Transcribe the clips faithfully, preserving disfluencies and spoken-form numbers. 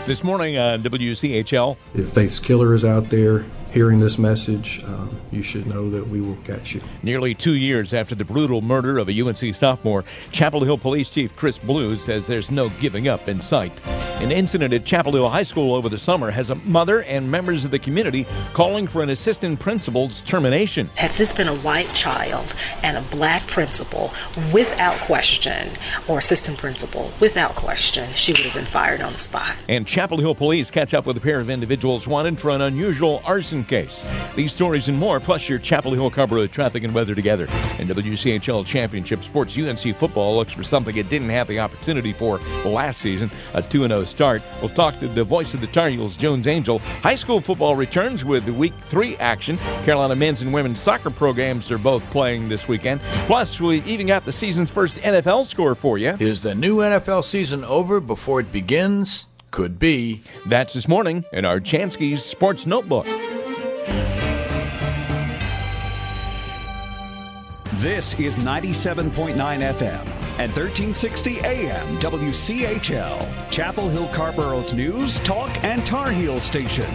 This morning on W C H L. If Faith's killer is out there hearing this message, um, you should know that we will catch you. Nearly two years after the brutal murder of a U N C sophomore, Chapel Hill Police Chief Chris Blue says there's no giving up in sight. An incident at Chapel Hill High School over the summer has a mother and members of the community calling for an assistant principal's termination. Had this been a white child and a black principal, without question, or assistant principal, without question, she would have been fired on the spot. And Chapel Hill Police catch up with a pair of individuals wanted for an unusual arson case. These stories and more, plus your Chapel Hill Carrboro traffic and weather together. In W C H L Championship Sports, U N C football looks for something it didn't have the opportunity for last season, a two and oh start. We'll talk to the voice of the Tar Heels, Jones Angell. High school football returns with the week three action. Carolina men's and women's soccer programs are both playing this weekend. Plus, we even got the season's first N F L score for you. Is the new N F L season over before it begins? Could be. That's this morning in our Chansky's Sports Notebook. This is ninety-seven point nine F M and thirteen sixty A M W C H L, Chapel Hill Carrboro's news, talk, and Tar Heel station.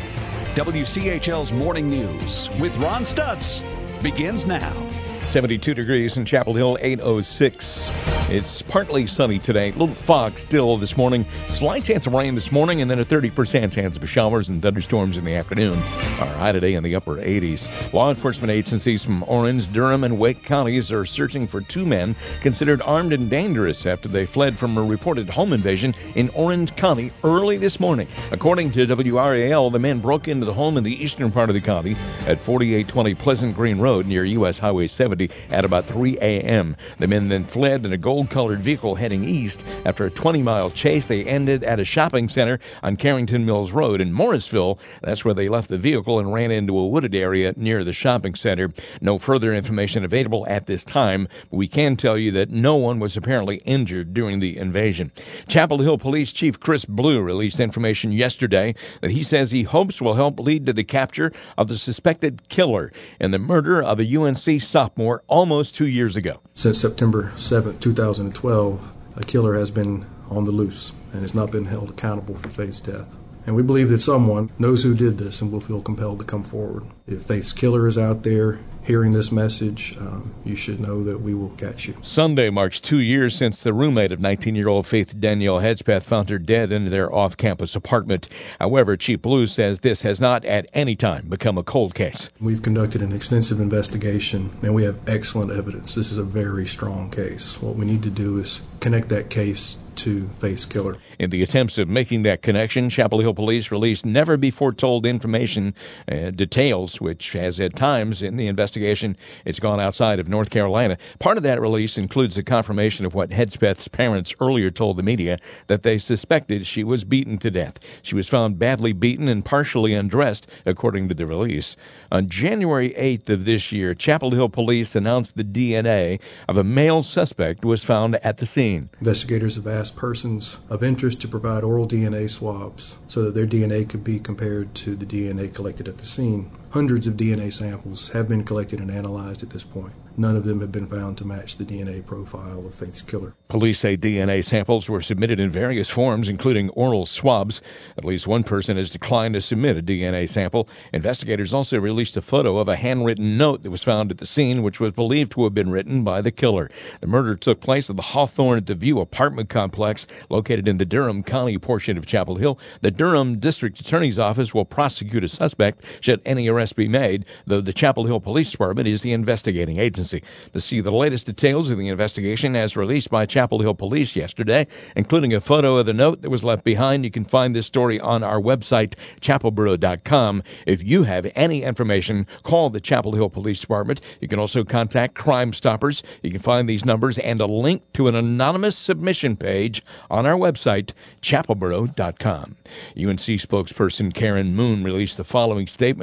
W C H L's Morning News with Ron Stutz begins now. seventy-two degrees in Chapel Hill, eight oh six. It's partly sunny today. A little fog still this morning. Slight chance of rain this morning, and then a thirty percent chance of showers and thunderstorms in the afternoon. Our high today in the upper eighties. Law enforcement agencies from Orange, Durham, and Wake counties are searching for two men considered armed and dangerous after they fled from a reported home invasion in Orange County early this morning. According to W R A L, the men broke into the home in the eastern part of the county at forty-eight twenty Pleasant Green Road near U S Highway seventy at about three a m The men then fled in a gold-colored vehicle heading east. After a twenty-mile chase, they ended at a shopping center on Carrington Mills Road in Morrisville. That's where they left the vehicle and ran into a wooded area near the shopping center. No further information available at this time, but we can tell you that no one was apparently injured during the invasion. Chapel Hill Police Chief Chris Blue released information yesterday that he says he hopes will help lead to the capture of the suspected killer in the murder of a U N C sophomore almost two years ago. Since September seventh, two thousand twelve, a killer has been on the loose and has not been held accountable for Faith's death. And we believe that someone knows who did this and will feel compelled to come forward. If Faith's killer is out there hearing this message, um, you should know that we will catch you. Sunday marks two years since the roommate of nineteen-year-old Faith Danielle Hedgepeth found her dead in their off-campus apartment. However, Chief Blue says this has not at any time become a cold case. We've conducted an extensive investigation, and we have excellent evidence. This is a very strong case. What we need to do is connect that case to Faith's killer. In the attempts of making that connection, Chapel Hill Police released never-before-told information, uh, details, which has at times in the investigation, it's gone outside of North Carolina. Part of that release includes the confirmation of what Hedgepeth's parents earlier told the media, that they suspected she was beaten to death. She was found badly beaten and partially undressed, according to the release. On January eighth of this year, Chapel Hill Police announced the D N A of a male suspect was found at the scene. Investigators have asked persons of interest to provide oral D N A swabs so that their D N A could be compared to the D N A collected at the scene. Hundreds of D N A samples have been collected and analyzed at this point. None of them have been found to match the D N A profile of Faith's killer. Police say D N A samples were submitted in various forms, including oral swabs. At least one person has declined to submit a D N A sample. Investigators also released a photo of a handwritten note that was found at the scene, which was believed to have been written by the killer. The murder took place at the Hawthorne at the View apartment complex located in the Durham County portion of Chapel Hill. The Durham District Attorney's Office will prosecute a suspect should any arrest be made, though the Chapel Hill Police Department is the investigating agency. To see the latest details of the investigation as released by Chapel Hill Police yesterday, including a photo of the note that was left behind, you can find this story on our website, chapel boro dot com. If you have any information, call the Chapel Hill Police Department. You can also contact Crime Stoppers. You can find these numbers and a link to an anonymous submission page on our website, chapel boro dot com. U N C spokesperson Karen Moon released the following statement regarding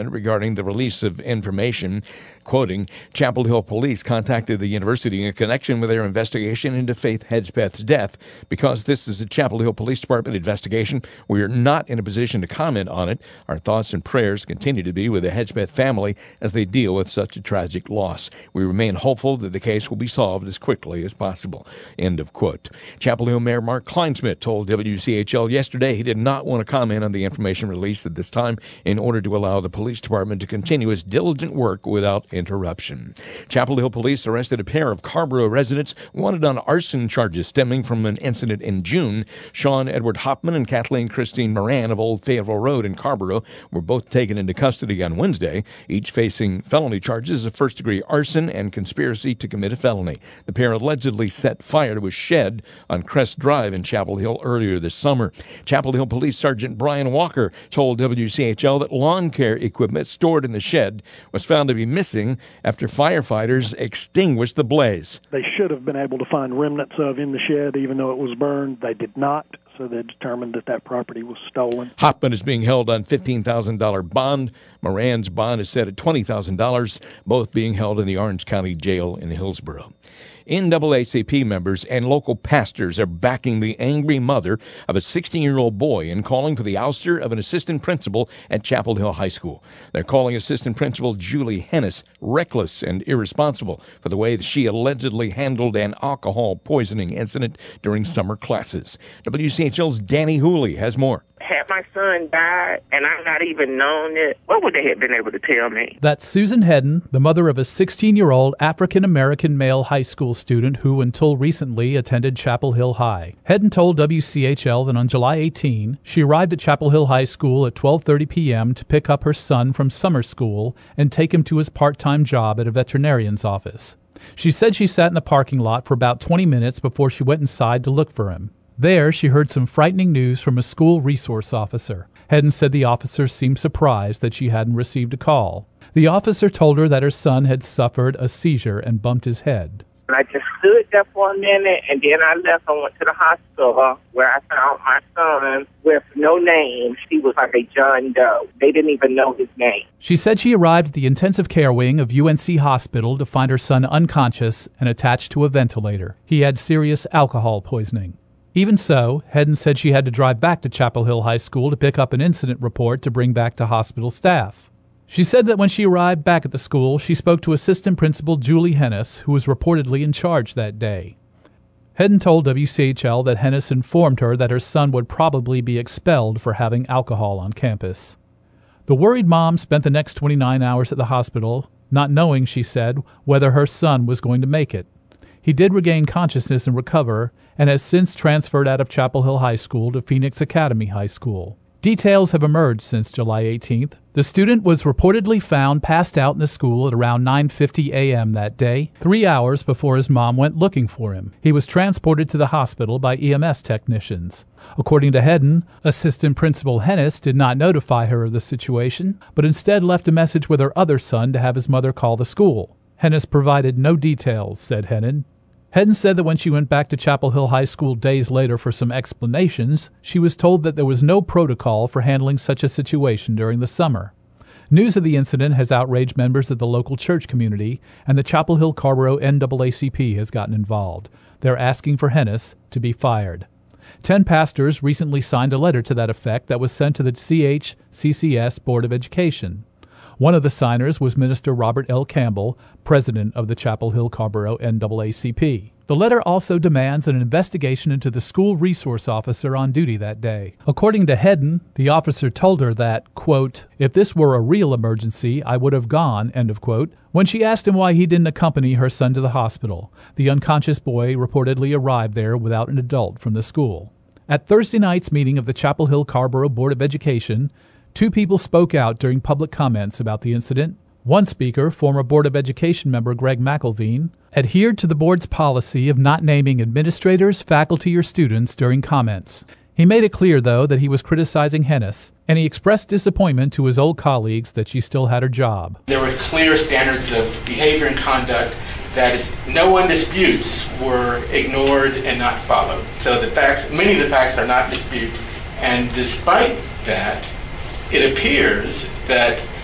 behind the release of information. Quoting, Chapel Hill Police contacted the university in connection with their investigation into Faith Hedgepeth's death. Because this is a Chapel Hill Police Department investigation, we are not in a position to comment on it. Our thoughts and prayers continue to be with the Hedgepeth family as they deal with such a tragic loss. We remain hopeful that the case will be solved as quickly as possible. End of quote. Chapel Hill Mayor Mark Kleinsmith told W C H L yesterday he did not want to comment on the information released at this time in order to allow the police department to continue its diligent work without interruption. Chapel Hill Police arrested a pair of Carrboro residents wanted on arson charges stemming from an incident in June. Sean Edward Hoffman and Kathleen Christine Moran of Old Fayetteville Road in Carrboro were both taken into custody on Wednesday, each facing felony charges of first-degree arson and conspiracy to commit a felony. The pair allegedly set fire to a shed on Crest Drive in Chapel Hill earlier this summer. Chapel Hill Police Sergeant Brian Walker told W C H L that lawn care equipment stored in the shed was found to be missing after firefighters extinguished the blaze. They should have been able to find remnants of in the shed, even though it was burned. They did not, so they determined that that property was stolen. Hoffman is being held on fifteen thousand dollars bond. Moran's bond is set at twenty thousand dollars, both being held in the Orange County Jail in Hillsborough. N double A C P members and local pastors are backing the angry mother of a sixteen-year-old boy and calling for the ouster of an assistant principal at Chapel Hill High School. They're calling Assistant Principal Julie Hennis reckless and irresponsible for the way that she allegedly handled an alcohol poisoning incident during summer classes. W C H L's Danny Hooley has more. Had my son died and I'm not even known it, what would they have been able to tell me? That's Susan Hedden, the mother of a sixteen-year-old African-American male high school student who until recently attended Chapel Hill High. Hedden told W C H L that on July eighteenth, she arrived at Chapel Hill High School at twelve thirty p.m. to pick up her son from summer school and take him to his part-time job at a veterinarian's office. She said she sat in the parking lot for about twenty minutes before she went inside to look for him. There, she heard some frightening news from a school resource officer. Hedden said the officer seemed surprised that she hadn't received a call. The officer told her that her son had suffered a seizure and bumped his head. I just stood there for a minute, and then I left and went to the hospital where I found my son with no name. He was like a John Doe. They didn't even know his name. She said she arrived at the intensive care wing of U N C Hospital to find her son unconscious and attached to a ventilator. He had serious alcohol poisoning. Even so, Hedden said she had to drive back to Chapel Hill High School to pick up an incident report to bring back to hospital staff. She said that when she arrived back at the school, she spoke to Assistant Principal Julie Hennis, who was reportedly in charge that day. Hedden told W C H L that Hennis informed her that her son would probably be expelled for having alcohol on campus. The worried mom spent the next twenty-nine hours at the hospital, not knowing, she said, whether her son was going to make it. He did regain consciousness and recover, and has since transferred out of Chapel Hill High School to Phoenix Academy High School. Details have emerged since July eighteenth. The student was reportedly found passed out in the school at around nine fifty a.m. that day, three hours before his mom went looking for him. He was transported to the hospital by E M S technicians. According to Hedden, Assistant Principal Hennis did not notify her of the situation, but instead left a message with her other son to have his mother call the school. Hennis provided no details, said Hedden. Hedden said that when she went back to Chapel Hill High School days later for some explanations, she was told that there was no protocol for handling such a situation during the summer. News of the incident has outraged members of the local church community, and the Chapel Hill Carrboro N double A C P has gotten involved. They're asking for Hennis to be fired. Ten pastors recently signed a letter to that effect that was sent to the C H C C S Board of Education. One of the signers was Minister Robert L. Campbell, president of the Chapel Hill Carrboro N double A C P. The letter also demands an investigation into the school resource officer on duty that day. According to Hedden, the officer told her that, quote, if this were a real emergency, I would have gone, end of quote. When she asked him why he didn't accompany her son to the hospital, the unconscious boy reportedly arrived there without an adult from the school. At Thursday night's meeting of the Chapel Hill Carrboro Board of Education, two people spoke out during public comments about the incident. One speaker, former Board of Education member Greg McElveen, adhered to the board's policy of not naming administrators, faculty, or students during comments. He made it clear, though, that he was criticizing Hennis, and he expressed disappointment to his old colleagues that she still had her job. There were clear standards of behavior and conduct that is, no one disputes were ignored and not followed. So the facts, many of the facts are not in dispute. And despite that, it appears that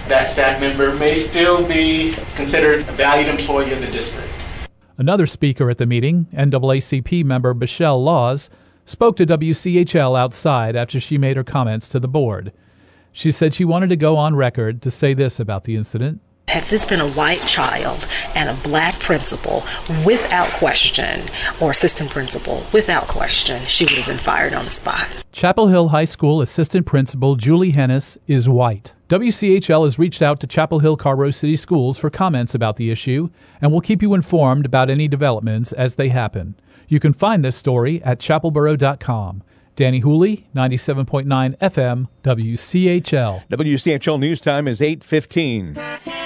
that staff member may still be considered a valued employee of the district. Another speaker at the meeting, N double A C P member Michelle Laws, spoke to W C H L outside after she made her comments to the board. She said she wanted to go on record to say this about the incident. Had this been a white child and a black principal, without question, or assistant principal, without question, she would have been fired on the spot. Chapel Hill High School Assistant Principal Julie Hennis is white. W C H L has reached out to Chapel Hill Carrboro City Schools for comments about the issue, and will keep you informed about any developments as they happen. You can find this story at chapel boro dot com. Danny Hooley, ninety-seven point nine F M, W C H L. W C H L News Time is eight fifteen.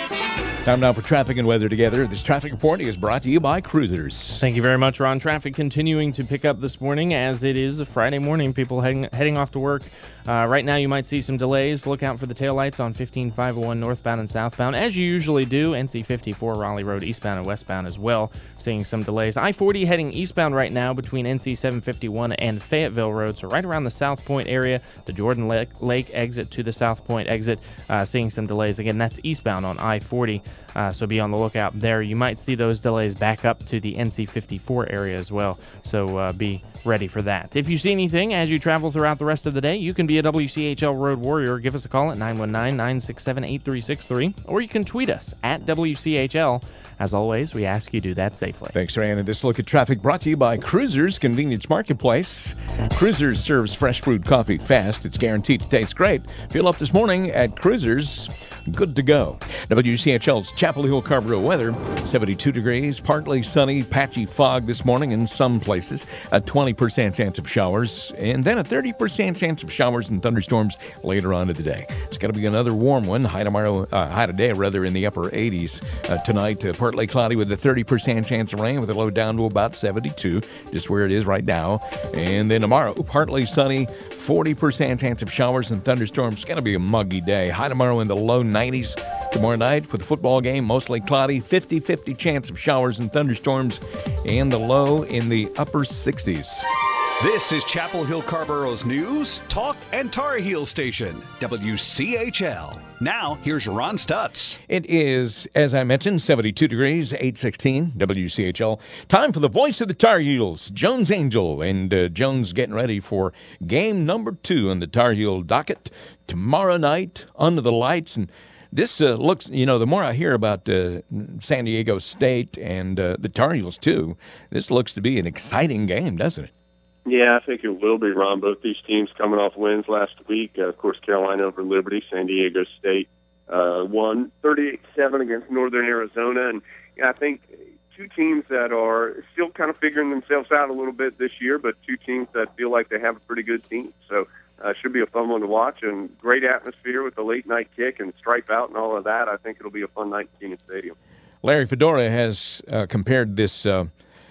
Time now for traffic and weather together. This traffic report is brought to you by Cruisers. Thank you very much, Ron. Traffic continuing to pick up this morning as it is a Friday morning. People heading, heading off to work. Uh, right now, you might see some delays. Look out for the taillights on fifteen five oh one northbound and southbound, as you usually do. N C fifty-four Raleigh Road eastbound and westbound as well, seeing some delays. I forty heading eastbound right now between N C seven fifty-one and Fayetteville Road, so right around the South Point area, the Jordan Lake, Lake exit to the South Point exit, uh, seeing some delays. Again, that's eastbound on I forty, uh, so be on the lookout there. You might see those delays back up to the N C fifty-four area as well, so uh, be ready for that. If you see anything as you travel throughout the rest of the day, you can be a W C H L Road Warrior. Give us a call at nine one nine, nine six seven, eight three six three, or you can tweet us at W C H L. As always, we ask you do that safely. Thanks, Ryan. And this look at traffic brought to you by Cruisers Convenience Marketplace. Cruisers serves fresh brewed coffee fast. It's guaranteed to taste great. Fill up this morning at Cruisers. Good to go. W C H L's Chapel Hill Carrboro weather, seventy-two degrees, partly sunny, patchy fog this morning in some places, a twenty percent chance of showers, and then a thirty percent chance of showers and thunderstorms later on in the day. It's going to be another warm one. High tomorrow, uh, high today, rather, in the upper eighties. Uh, tonight, uh, partly cloudy with a thirty percent chance of rain with a low down to about seventy-two, just where it is right now. And then tomorrow, partly sunny, forty percent chance of showers and thunderstorms. It's going to be a muggy day. High tomorrow in the low nineties. Tomorrow night for the football game, mostly cloudy, fifty-fifty chance of showers and thunderstorms, and the low in the upper sixties. This is Chapel Hill Carrboro's news, talk, and Tar Heel station, W C H L. Now, here's Ron Stutz. It is, as I mentioned, seventy-two degrees, eight sixteen, W C H L. Time for the voice of the Tar Heels, Jones Angel. And uh, Jones getting ready for game number two on the Tar Heel docket tomorrow night under the lights. And this uh, looks, you know, the more I hear about uh, San Diego State and uh, the Tar Heels, too, this looks to be an exciting game, doesn't it? Yeah, I think it will be, Ron. Both these teams coming off wins last week. Uh, of course, Carolina over Liberty. San Diego State uh, won thirty-eight seven against Northern Arizona. And yeah, I think two teams that are still kind of figuring themselves out a little bit this year, but two teams that feel like they have a pretty good team. So uh, should be a fun one to watch, and great atmosphere with the late-night kick and stripe out and all of that. I think it'll be a fun night in Keenan Stadium. Larry Fedora has uh, compared this uh,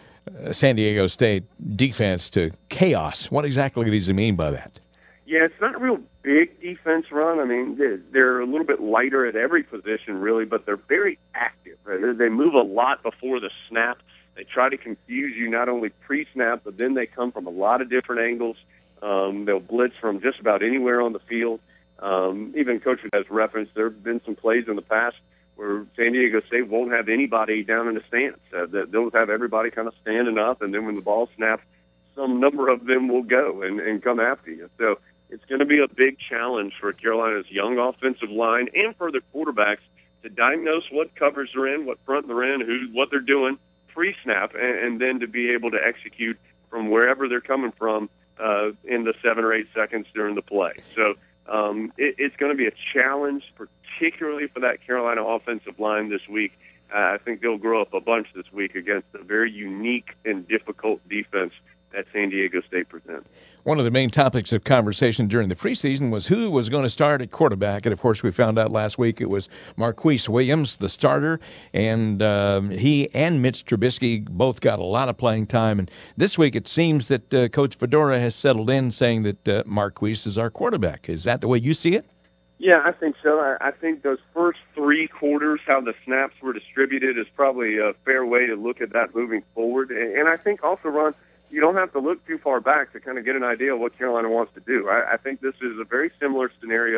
San Diego State defense to chaos. What exactly does he mean by that? Yeah, it's not a real big defense run. I mean, they're, they're a little bit lighter at every position, really, but they're very active. Right? They move a lot before the snap. They try to confuse you not only pre-snap, but then they come from a lot of different angles. Um, they'll blitz from just about anywhere on the field. Um, even Coach has referenced there have been some plays in the past where San Diego State won't have anybody down in the stands. Uh, they'll have everybody kind of standing up, and then when the ball snaps, some number of them will go and, and come after you. So it's going to be a big challenge for Carolina's young offensive line and for their quarterbacks to diagnose what covers they're in, what front they're in, who, what they're doing pre-snap, and, and then to be able to execute from wherever they're coming from uh, in the seven or eight seconds during the play. So um, it, it's going to be a challenge, particularly for that Carolina offensive line this week. Uh, I think they'll grow up a bunch this week against a very unique and difficult defense that San Diego State presents. One of the main topics of conversation during the preseason was who was going to start at quarterback. And, of course, we found out last week it was Marquise Williams, the starter, and um, he and Mitch Trubisky both got a lot of playing time. And this week it seems that uh, Coach Fedora has settled in saying that uh, Marquise is our quarterback. Is that the way you see it? Yeah, I think so. I, I think those first three quarters, how the snaps were distributed, is probably a fair way to look at that moving forward. And, and I think also, Ron, you don't have to look too far back to kind of get an idea of what Carolina wants to do. I, I think this is a very similar scenario to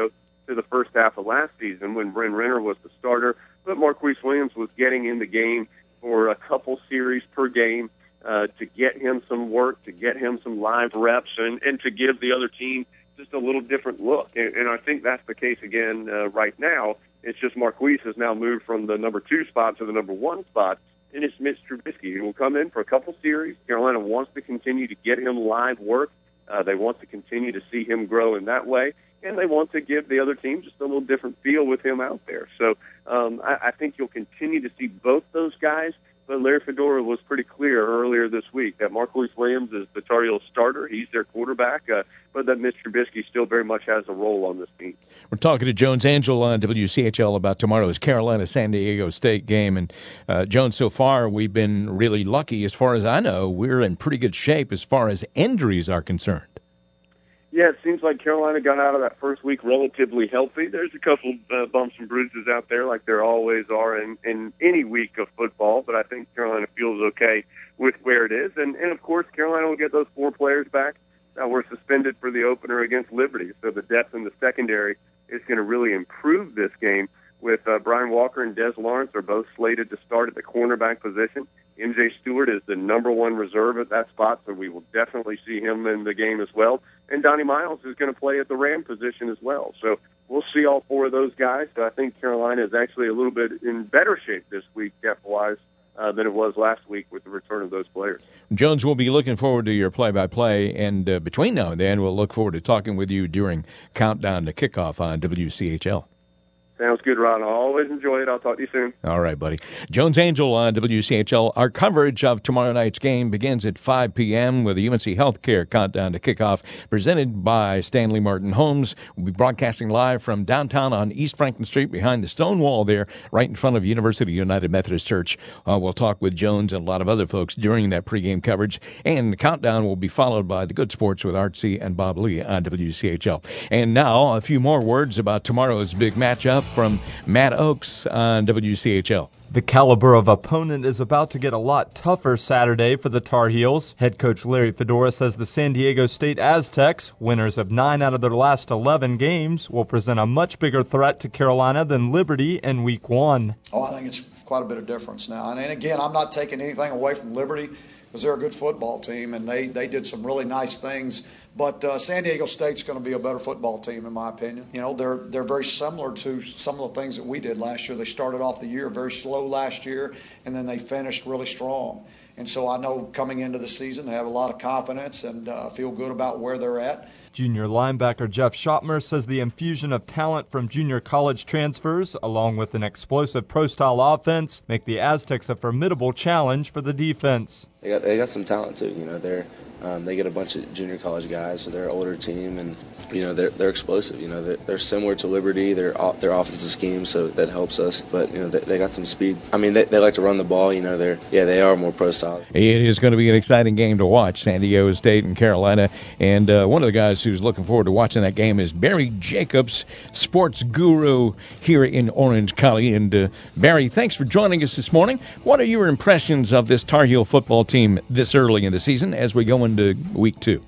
to the first half of last season when Bryn Renner was the starter, but Marquise Williams was getting in the game for a couple series per game uh, to get him some work, to get him some live reps, and, and to give the other team just a little different look. And, and I think that's the case again uh, right now. It's just Marquise has now moved from the number two spot to the number one spot, and it's Mitch Trubisky who will come in for a couple series. Carolina wants to continue to get him live work. Uh, they want to continue to see him grow in that way, and they want to give the other team just a little different feel with him out there. So um, I, I think you'll continue to see both those guys. But Larry Fedora was pretty clear earlier this week that Marquise Williams is the Tar Heels starter. He's their quarterback, uh, but that Mitch Trubisky still very much has a role on this team. We're talking to Jones Angell on W C H L about tomorrow's Carolina-San Diego State game. And, uh, Jones, so far we've been really lucky. As far as I know, we're in pretty good shape as far as injuries are concerned. Yeah, it seems like Carolina got out of that first week relatively healthy. There's a couple uh, bumps and bruises out there like there always are in, in any week of football, but I think Carolina feels okay with where it is. And, and, of course, Carolina will get those four players back that were suspended for the opener against Liberty. So the depth in the secondary is going to really improve this game with uh, Brian Walker and Des Lawrence are both slated to start at the cornerback position. M J Stewart is the number one reserve at that spot, so we will definitely see him in the game as well. And Donnie Miles is going to play at the Ram position as well. So we'll see all four of those guys. So I think Carolina is actually a little bit in better shape this week, depth-wise, uh, than it was last week with the return of those players. Jones, we'll be looking forward to your play-by-play, and uh, between now and then, we'll look forward to talking with you during Countdown to Kickoff on W C H L. Sounds good, Ron. I'll always enjoy it. I'll talk to you soon. All right, buddy. Jones Angell on W C H L. Our coverage of tomorrow night's game begins at five p.m. with the U N C Healthcare Countdown to Kickoff presented by Stanley Martin Homes. We'll be broadcasting live from downtown on East Franklin Street behind the stone wall there, right in front of University United Methodist Church. Uh, we'll talk with Jones and a lot of other folks during that pregame coverage. And the countdown will be followed by the Good Sports with Artsy and Bob Lee on W C H L. And now a few more words about tomorrow's big matchup from Matt Oakes on W C H L. The caliber of opponent is about to get a lot tougher Saturday for the Tar Heels. Head coach Larry Fedora says the San Diego State Aztecs, winners of nine out of their last eleven games, will present a much bigger threat to Carolina than Liberty in week one. Oh, I think it's quite a bit of difference now. And, and again, I'm not taking anything away from Liberty because they're a good football team, and they, they did some really nice things. But uh, San Diego State's going to be a better football team, in my opinion. You know, they're they're very similar to some of the things that we did last year. They started off the year very slow last year, and then they finished really strong. And so I know coming into the season they have a lot of confidence and uh, feel good about where they're at. Junior linebacker Jeff Schottmer says the infusion of talent from junior college transfers, along with an explosive pro-style offense, make the Aztecs a formidable challenge for the defense. They got, they got some talent, too. You know, they're Um, they get a bunch of junior college guys, so they're an older team, and you know they're they're explosive. You know they're, they're similar to Liberty. Their their offensive scheme, so that helps us. But you know they, they got some speed. I mean they, they like to run the ball. You know they're yeah they are more pro style. It is going to be an exciting game to watch, San Diego State and Carolina. And uh, one of the guys who's looking forward to watching that game is Barry Jacobs, sports guru here in Orange County. And uh, Barry, thanks for joining us this morning. What are your impressions of this Tar Heel football team this early in the season as we go into week two?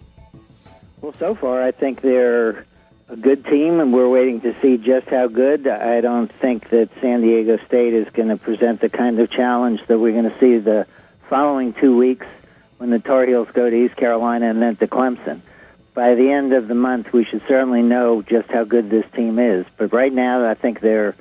Well, so far, I think they're a good team, and we're waiting to see just how good. I don't think that San Diego State is going to present the kind of challenge that we're going to see the following two weeks when the Tar Heels go to East Carolina and then to Clemson. By the end of the month, we should certainly know just how good this team is. But right now, I think they're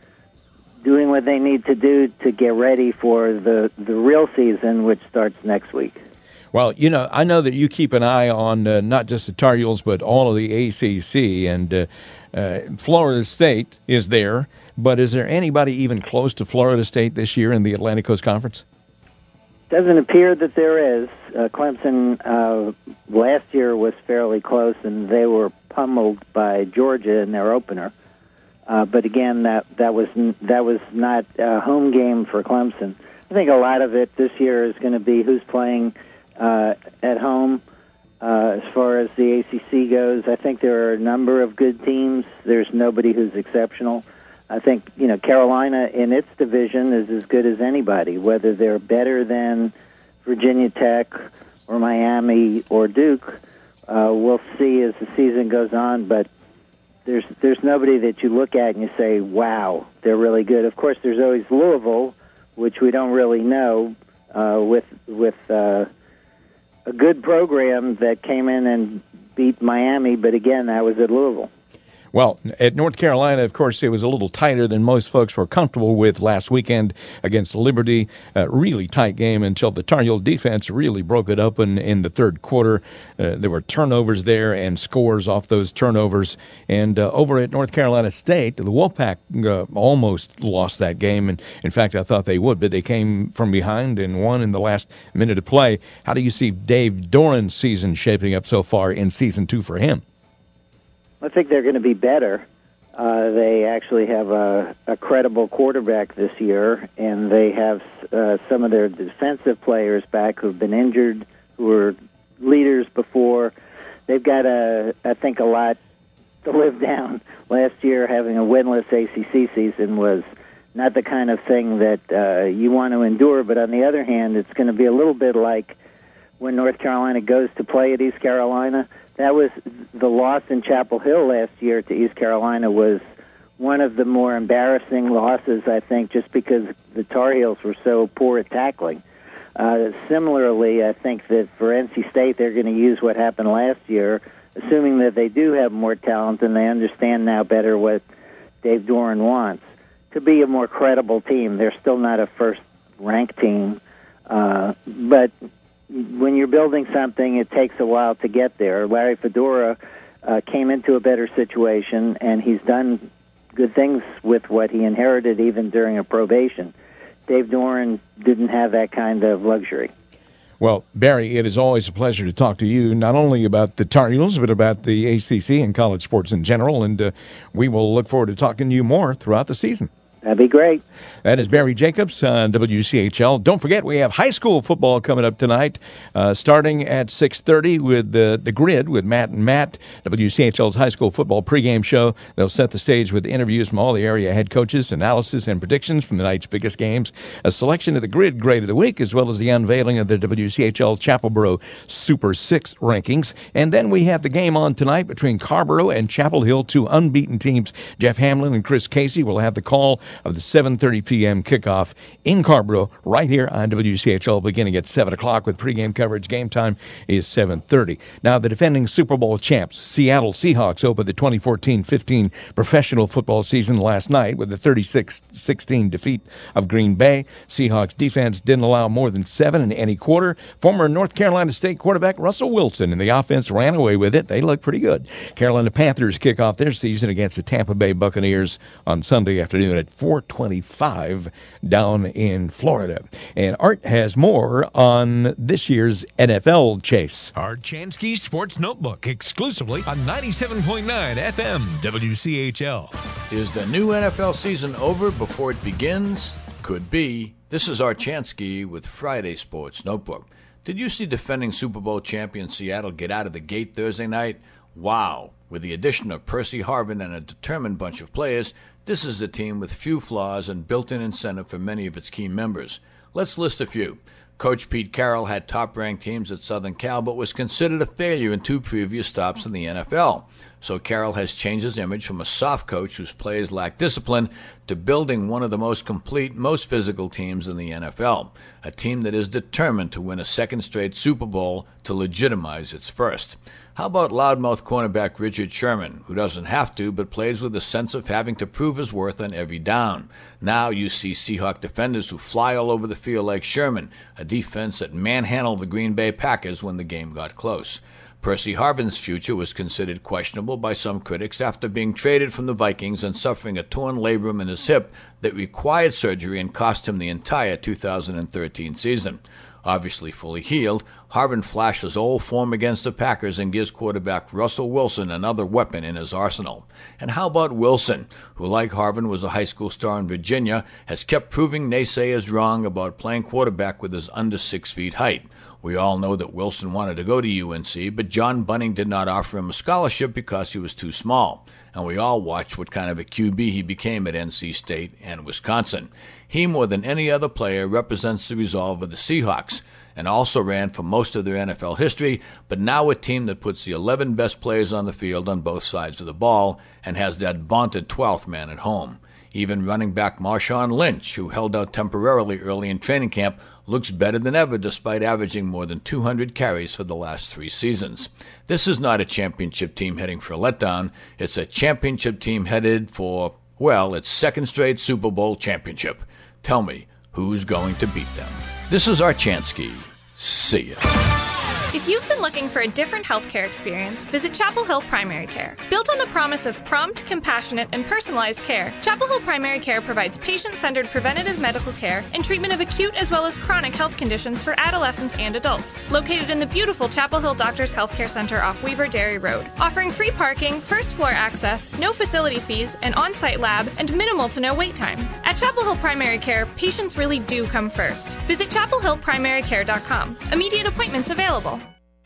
doing what they need to do to get ready for the, the real season, which starts next week. Well, you know, I know that you keep an eye on uh, not just the Tar Heels, but all of the A C C, and uh, uh, Florida State is there. But is there anybody even close to Florida State this year in the Atlantic Coast Conference? Doesn't appear that there is. Uh, Clemson uh, last year was fairly close, and they were pummeled by Georgia in their opener. Uh, but again, that that was that was not a home game for Clemson. I think a lot of it this year is going to be who's playing Uh, at home. Uh, as far as the A C C goes, I think there are a number of good teams. There's nobody who's exceptional. I think, you know, Carolina in its division is as good as anybody, whether they're better than Virginia Tech or Miami or Duke. Uh, we'll see as the season goes on, but there's there's nobody that you look at and you say, wow, they're really good. Of course, there's always Louisville, which we don't really know, uh, with with uh, a good program that came in and beat Miami, but again, that was at Louisville. Well, at North Carolina, of course, it was a little tighter than most folks were comfortable with last weekend against Liberty. A really tight game until the Tar Heel defense really broke it open in the third quarter. Uh, there were turnovers there and scores off those turnovers. And uh, over at North Carolina State, the Wolfpack uh, almost lost that game. And in fact, I thought they would, but they came from behind and won in the last minute of play. How do you see Dave Doran's season shaping up so far in season two for him? I think they're going to be better. Uh, they actually have a, a credible quarterback this year, and they have uh, some of their defensive players back who've been injured, who were leaders before. They've got, a, I think, a lot to live down. Last year, having a winless A C C season was not the kind of thing that uh, you want to endure, but on the other hand, it's going to be a little bit like when North Carolina goes to play at East Carolina. That was the loss in Chapel Hill last year to East Carolina was one of the more embarrassing losses, I think, just because the Tar Heels were so poor at tackling. Uh, similarly, I think that for N C State, they're going to use what happened last year, assuming that they do have more talent and they understand now better what Dave Doran wants, to be a more credible team. They're still not a first-ranked team, uh, but when you're building something, it takes a while to get there. Larry Fedora uh, came into a better situation, and he's done good things with what he inherited even during a probation. Dave Doran didn't have that kind of luxury. Well, Barry, it is always a pleasure to talk to you, not only about the Tar Heels, but about the A C C and college sports in general, and uh, we will look forward to talking to you more throughout the season. That'd be great. That is Barry Jacobs on W C H L. Don't forget, we have high school football coming up tonight, uh, starting at six thirty with the, the Grid with Matt and Matt, W C H L's high school football pregame show. They'll set the stage with interviews from all the area head coaches, analysis, and predictions from the night's biggest games, a selection of the Grid Grade of the Week, as well as the unveiling of the W C H L Chapelboro Super six rankings. And then we have the game on tonight between Carrboro and Chapel Hill, two unbeaten teams. Jeff Hamlin and Chris Casey will have the call of the seven thirty p.m. kickoff in Carrboro right here on W C H L beginning at seven o'clock with pregame coverage. Game time is seven thirty. Now, the defending Super Bowl champs, Seattle Seahawks, opened the twenty fourteen fifteen professional football season last night with a thirty-six sixteen defeat of Green Bay. Seahawks defense didn't allow more than seven in any quarter. Former North Carolina State quarterback Russell Wilson and the offense ran away with it. They look pretty good. Carolina Panthers kick off their season against the Tampa Bay Buccaneers on Sunday afternoon at four twenty-five down in Florida. And Art has more on this year's N F L chase. Art Chansky Sports Notebook, exclusively on ninety-seven point nine F M W C H L. Is the new N F L season over before it begins? Could be. This is Art Chansky with Friday Sports Notebook. Did you see defending Super Bowl champion Seattle get out of the gate Thursday night? Wow. With the addition of Percy Harvin and a determined bunch of players, this is a team with few flaws and built-in incentive for many of its key members. Let's list a few. Coach Pete Carroll had top-ranked teams at Southern Cal, but was considered a failure in two previous stops in the N F L. So Carroll has changed his image from a soft coach whose players lack discipline to building one of the most complete, most physical teams in the N F L, a team that is determined to win a second straight Super Bowl to legitimize its first. How about loudmouth cornerback Richard Sherman, who doesn't have to, but plays with a sense of having to prove his worth on every down? Now you see Seahawk defenders who fly all over the field like Sherman, a defense that manhandled the Green Bay Packers when the game got close. Percy Harvin's future was considered questionable by some critics after being traded from the Vikings and suffering a torn labrum in his hip that required surgery and cost him the entire two thousand thirteen season. Obviously fully healed, Harvin flashes old form against the Packers and gives quarterback Russell Wilson another weapon in his arsenal. And how about Wilson, who like Harvin was a high school star in Virginia, has kept proving naysayers wrong about playing quarterback with his under six feet height. We all know that Wilson wanted to go to U N C, but John Bunning did not offer him a scholarship because he was too small. And we all watched what kind of a Q B he became at N C State and Wisconsin. He, more than any other player, represents the resolve of the Seahawks. and also ran for most of their N F L history, but now a team that puts the eleven best players on the field on both sides of the ball and has that vaunted twelfth man at home. Even running back Marshawn Lynch, who held out temporarily early in training camp, looks better than ever despite averaging more than two hundred carries for the last three seasons. This is not a championship team heading for a letdown. It's a championship team headed for, well, its second straight Super Bowl championship. Tell me, who's going to beat them? This is Archansky. See ya. If you've been looking for a different healthcare experience, visit Chapel Hill Primary Care. Built on the promise of prompt, compassionate, and personalized care, Chapel Hill Primary Care provides patient-centered preventative medical care and treatment of acute as well as chronic health conditions for adolescents and adults. Located in the beautiful Chapel Hill Doctors Healthcare Center off Weaver Dairy Road, offering free parking, first floor access, no facility fees, an on-site lab, and minimal to no wait time. At Chapel Hill Primary Care, patients really do come first. Visit chapel hill primary care dot com. Immediate appointments available.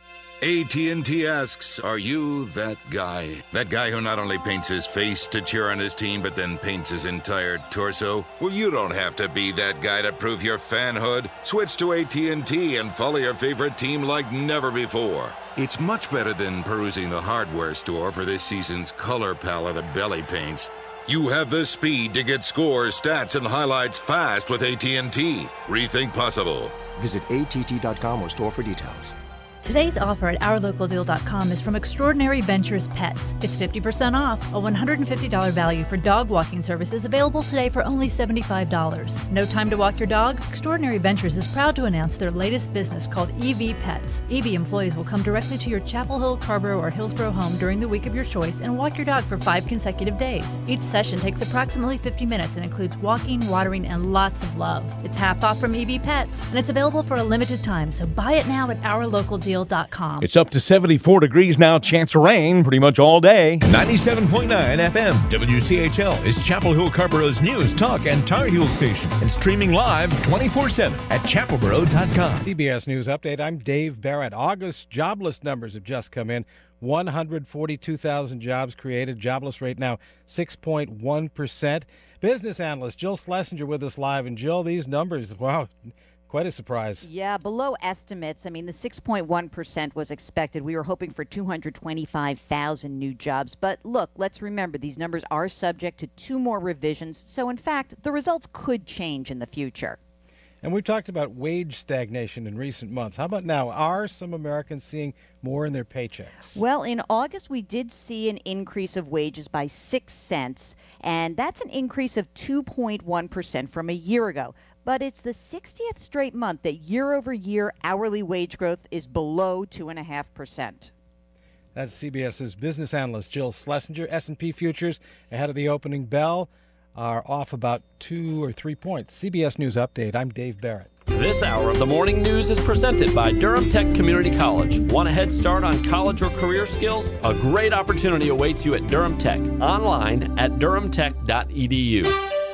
A T and T asks, are you that guy? That guy who not only paints his face to cheer on his team, but then paints his entire torso? Well, you don't have to be that guy to prove your fanhood. Switch to A T and T and follow your favorite team like never before. It's much better than perusing the hardware store for this season's color palette of belly paints. You have the speed to get scores, stats, and highlights fast with A T and T. Rethink possible. Visit A T T dot com or store for details. Today's offer at our local deal dot com is from Extraordinary Ventures Pets. It's fifty percent off, a one hundred fifty dollars value for dog walking services available today for only seventy-five dollars. No time to walk your dog? Extraordinary Ventures is proud to announce their latest business called E V Pets. E V employees will come directly to your Chapel Hill, Carrboro, or Hillsborough home during the week of your choice and walk your dog for five consecutive days. Each session takes approximately fifty minutes and includes walking, watering, and lots of love. It's half off from E V Pets, and it's available for a limited time, so buy it now at our local deal dot com. It's up to seventy-four degrees now, chance of rain pretty much all day. ninety-seven point nine F M, W C H L is Chapel Hill Carrboro's news, talk, and Tar Heel station. And streaming live twenty-four seven at chapel boro dot com. C B S News Update, I'm Dave Barrett. August jobless numbers have just come in. one hundred forty-two thousand jobs created. Jobless rate now six point one percent. Business analyst Jill Schlesinger with us live. And Jill, these numbers, wow, quite a surprise. Yeah, below estimates. I mean, the six point one percent was expected. We were hoping for two hundred twenty-five thousand new jobs. But look, let's remember, these numbers are subject to two more revisions. So, in fact, the results could change in the future. And we've talked about wage stagnation in recent months. How about now? Are some Americans seeing more in their paychecks? Well, in August, we did see an increase of wages by six cents, and that's an increase of two point one percent from a year ago. But it's the sixtieth straight month that year-over-year hourly wage growth is below two point five percent. That's CBS's business analyst Jill Schlesinger. S and P futures ahead of the opening bell are off about two or three points. C B S News Update, I'm Dave Barrett. This hour of the morning news is presented by Durham Tech Community College. Want a head start on college or career skills? A great opportunity awaits you at Durham Tech. Online at durham tech dot e d u.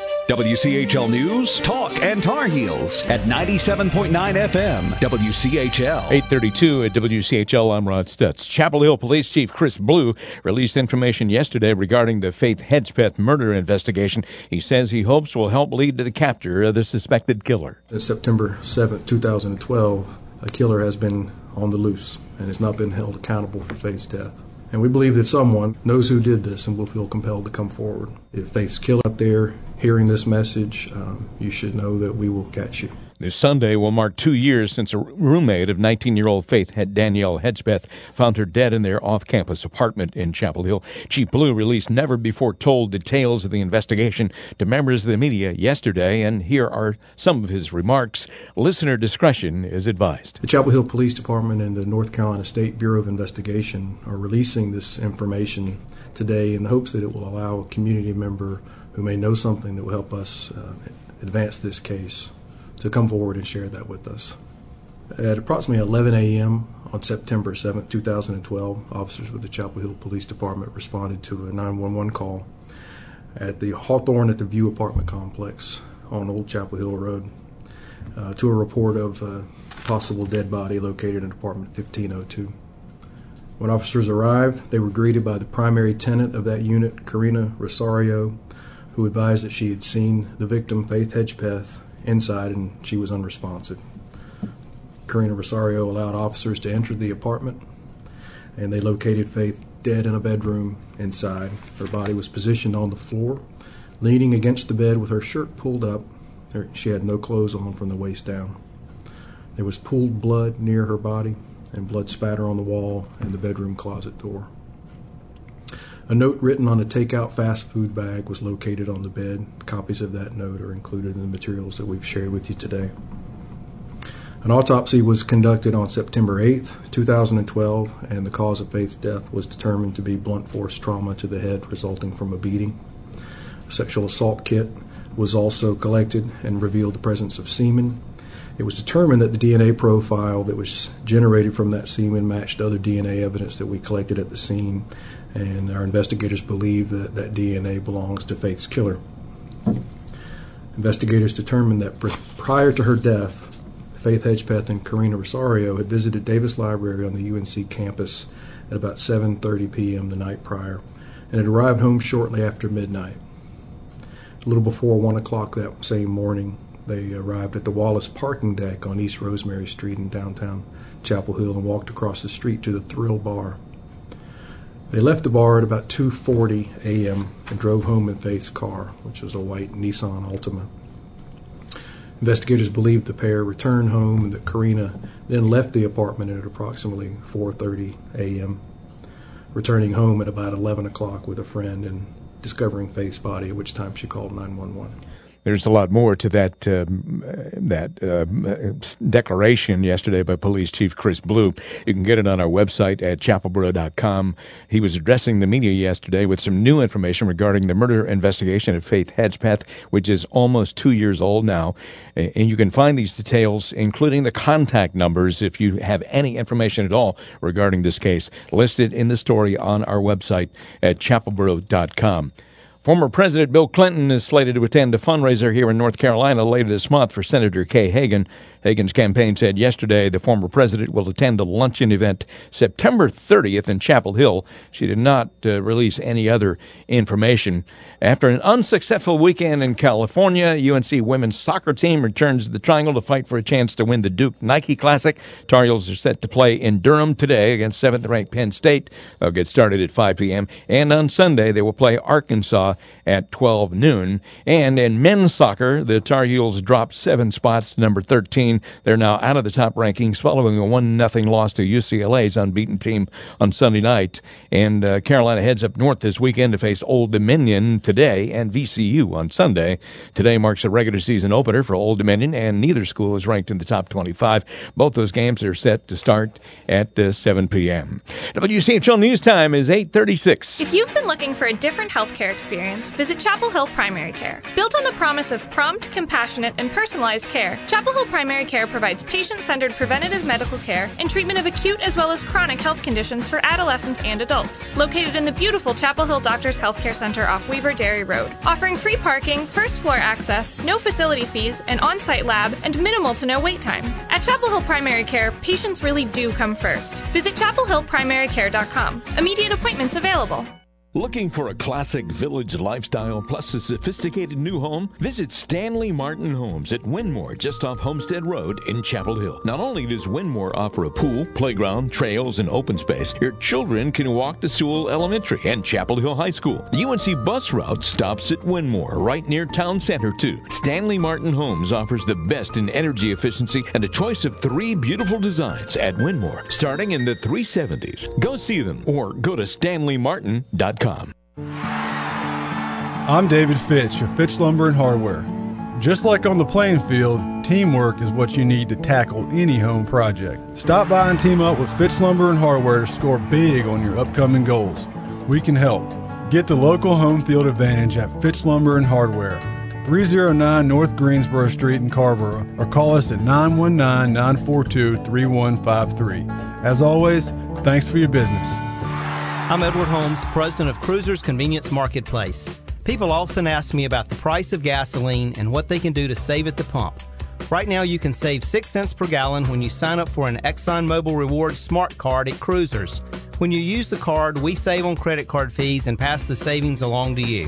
W C H L News, Talk, and Tar Heels at ninety-seven point nine F M, W C H L. eight thirty-two at W C H L, I'm Rod Stutz. Chapel Hill Police Chief Chris Blue released information yesterday regarding the Faith Hedgepeth murder investigation. He says he hopes will help lead to the capture of the suspected killer. September seventh, twenty twelve, a killer has been on the loose and has not been held accountable for Faith's death. And we believe that someone knows who did this and will feel compelled to come forward. If Faith's killer out there hearing this message, um, you should know that we will catch you. This Sunday will mark two years since a roommate of nineteen-year-old Faith Danielle Hedgepeth found her dead in their off-campus apartment in Chapel Hill. Chief Blue released never-before-told details of the investigation to members of the media yesterday, and here are some of his remarks. Listener discretion is advised. The Chapel Hill Police Department and the North Carolina State Bureau of Investigation are releasing this information today in the hopes that it will allow a community member who may know something that will help us uh, advance this case to come forward and share that with us. At approximately eleven a.m. on September seventh, twenty twelve, officers with the Chapel Hill Police Department responded to a nine one one call at the Hawthorne at the View apartment complex on Old Chapel Hill Road uh, to a report of a possible dead body located in apartment fifteen oh two. When officers arrived, they were greeted by the primary tenant of that unit, Karina Rosario, who advised that she had seen the victim, Faith Hedgepeth, inside, and she was unresponsive. Karina Rosario allowed officers to enter the apartment, and they located Faith dead in a bedroom inside. Her body was positioned on the floor, leaning against the bed with her shirt pulled up. She had no clothes on from the waist down. There was pooled blood near her body and blood spatter on the wall and the bedroom closet door. A note written on a takeout fast food bag was located on the bed. Copies of that note are included in the materials that we've shared with you today. An autopsy was conducted on September eighth, two thousand twelve, and the cause of Faith's death was determined to be blunt force trauma to the head resulting from a beating. A sexual assault kit was also collected and revealed the presence of semen. It was determined that the D N A profile that was generated from that semen matched other D N A evidence that we collected at the scene, and our investigators believe that that D N A belongs to Faith's killer. Investigators determined that prior to her death, Faith Hedgepeth and Karina Rosario had visited Davis Library on the U N C campus at about seven thirty p.m. the night prior and had arrived home shortly after midnight. A little before one o'clock that same morning, they arrived at the Wallace parking deck on East Rosemary Street in downtown Chapel Hill and walked across the street to the Thrill Bar. They left the bar at about two forty a.m. and drove home in Faith's car, which was a white Nissan Altima. Investigators believe the pair returned home and that Karina then left the apartment at approximately four thirty a.m., returning home at about eleven o'clock with a friend and discovering Faith's body, at which time she called nine one one. There's a lot more to that um, that uh, declaration yesterday by Police Chief Chris Blue. You can get it on our website at chapel borough dot com. He was addressing the media yesterday with some new information regarding the murder investigation of Faith Hedgepeth, which is almost two years old now. And you can find these details, including the contact numbers, if you have any information at all regarding this case, listed in the story on our website at chapel borough dot com. Former President Bill Clinton is slated to attend a fundraiser here in North Carolina later this month for Senator Kay Hagan. Hagan's campaign said yesterday the former president will attend a luncheon event September thirtieth in Chapel Hill. She did not uh, release any other information. After an unsuccessful weekend in California, U N C women's soccer team returns to the Triangle to fight for a chance to win the Duke Nike Classic. Tar Heels are set to play in Durham today against seventh-ranked Penn State. They'll get started at five p.m. And on Sunday, they will play Arkansas at twelve noon. And in men's soccer, the Tar Heels dropped seven spots to number thirteen. They're now out of the top rankings following a one nothing loss to U C L A's unbeaten team on Sunday night. And uh, Carolina heads up north this weekend to face Old Dominion today and V C U on Sunday. Today marks a regular season opener for Old Dominion, and neither school is ranked in the top twenty-five. Both those games are set to start at uh, seven p.m. W C H L News Time is eight thirty-six. If you've been looking for a different healthcare experience, visit Chapel Hill Primary Care. Built on the promise of prompt, compassionate, and personalized care, Chapel Hill Primary Care provides patient-centered preventative medical care and treatment of acute as well as chronic health conditions for adolescents and adults. Located in the beautiful Chapel Hill Doctors Healthcare Center off Weaver Dairy Road, offering free parking, first floor access, no facility fees, an on-site lab, and minimal to no wait time. At Chapel Hill Primary Care, patients really do come first. Visit chapel hill primary care dot com. Immediate appointments available. Looking for a classic village lifestyle plus a sophisticated new home? Visit Stanley Martin Homes at Winmore, just off Homestead Road in Chapel Hill. Not only does Winmore offer a pool, playground, trails, and open space, your children can walk to Sewell Elementary and Chapel Hill High School. The U N C bus route stops at Winmore, right near Town Center, too. Stanley Martin Homes offers the best in energy efficiency and a choice of three beautiful designs at Winmore, starting in the three seventies. Go see them or go to stanley martin dot com. I'm David Fitch of Fitch Lumber and Hardware. Just like on the playing field, teamwork is what you need to tackle any home project. Stop by and team up with Fitch Lumber and Hardware to score big on your upcoming goals. We can help. Get the local home field advantage at Fitch Lumber and Hardware, three oh nine North Greensboro Street in Carrboro, or call us at nine one nine, nine four two, three one five three. As always, thanks for your business. I'm Edward Holmes, president of Cruisers Convenience Marketplace. People often ask me about the price of gasoline and what they can do to save at the pump. Right now, you can save six cents per gallon when you sign up for an ExxonMobil Rewards Smart Card at Cruisers. When you use the card, we save on credit card fees and pass the savings along to you.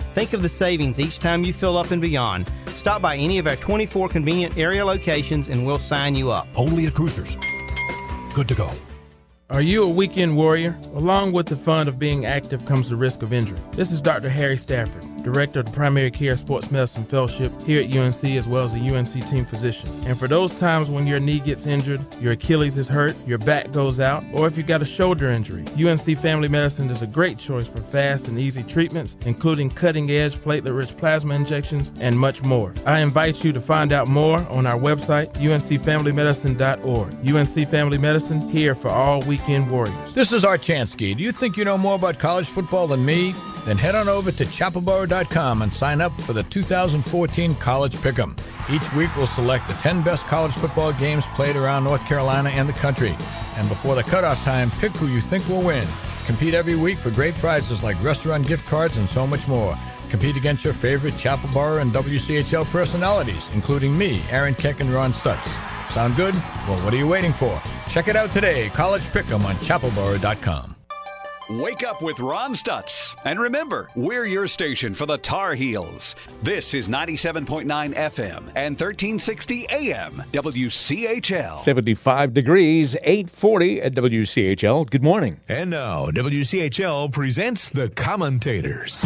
Think of the savings each time you fill up and beyond. Stop by any of our twenty-four convenient area locations and we'll sign you up. Only at Cruisers. Good to go. Are you a weekend warrior? Along with the fun of being active comes the risk of injury. This is Doctor Harry Stafford, Director of the Primary Care Sports Medicine Fellowship here at U N C, as well as a U N C team physician. And for those times when your knee gets injured, your Achilles is hurt, your back goes out, or if you got a shoulder injury, U N C Family Medicine is a great choice for fast and easy treatments, including cutting-edge platelet-rich plasma injections and much more. I invite you to find out more on our website, U N C family medicine dot org. U N C Family Medicine, here for all weekend warriors. This is Art Chansky. Do you think you know more about college football than me? Then head on over to chapel boro dot com and sign up for the two thousand fourteen College Pick'em. Each week we'll select the ten best college football games played around North Carolina and the country. And before the cutoff time, pick who you think will win. Compete every week for great prizes like restaurant gift cards and so much more. Compete against your favorite Chapel Boro and W C H L personalities, including me, Aaron Keck, and Ron Stutz. Sound good? Well, what are you waiting for? Check it out today, College Pick'em on chapel boro dot com. Wake up with Ron Stutz. And remember, we're your station for the Tar Heels. This is ninety-seven point nine F M and thirteen sixty A M W C H L. seventy-five degrees, eight forty at W C H L. Good morning. And now, W C H L presents the commentators.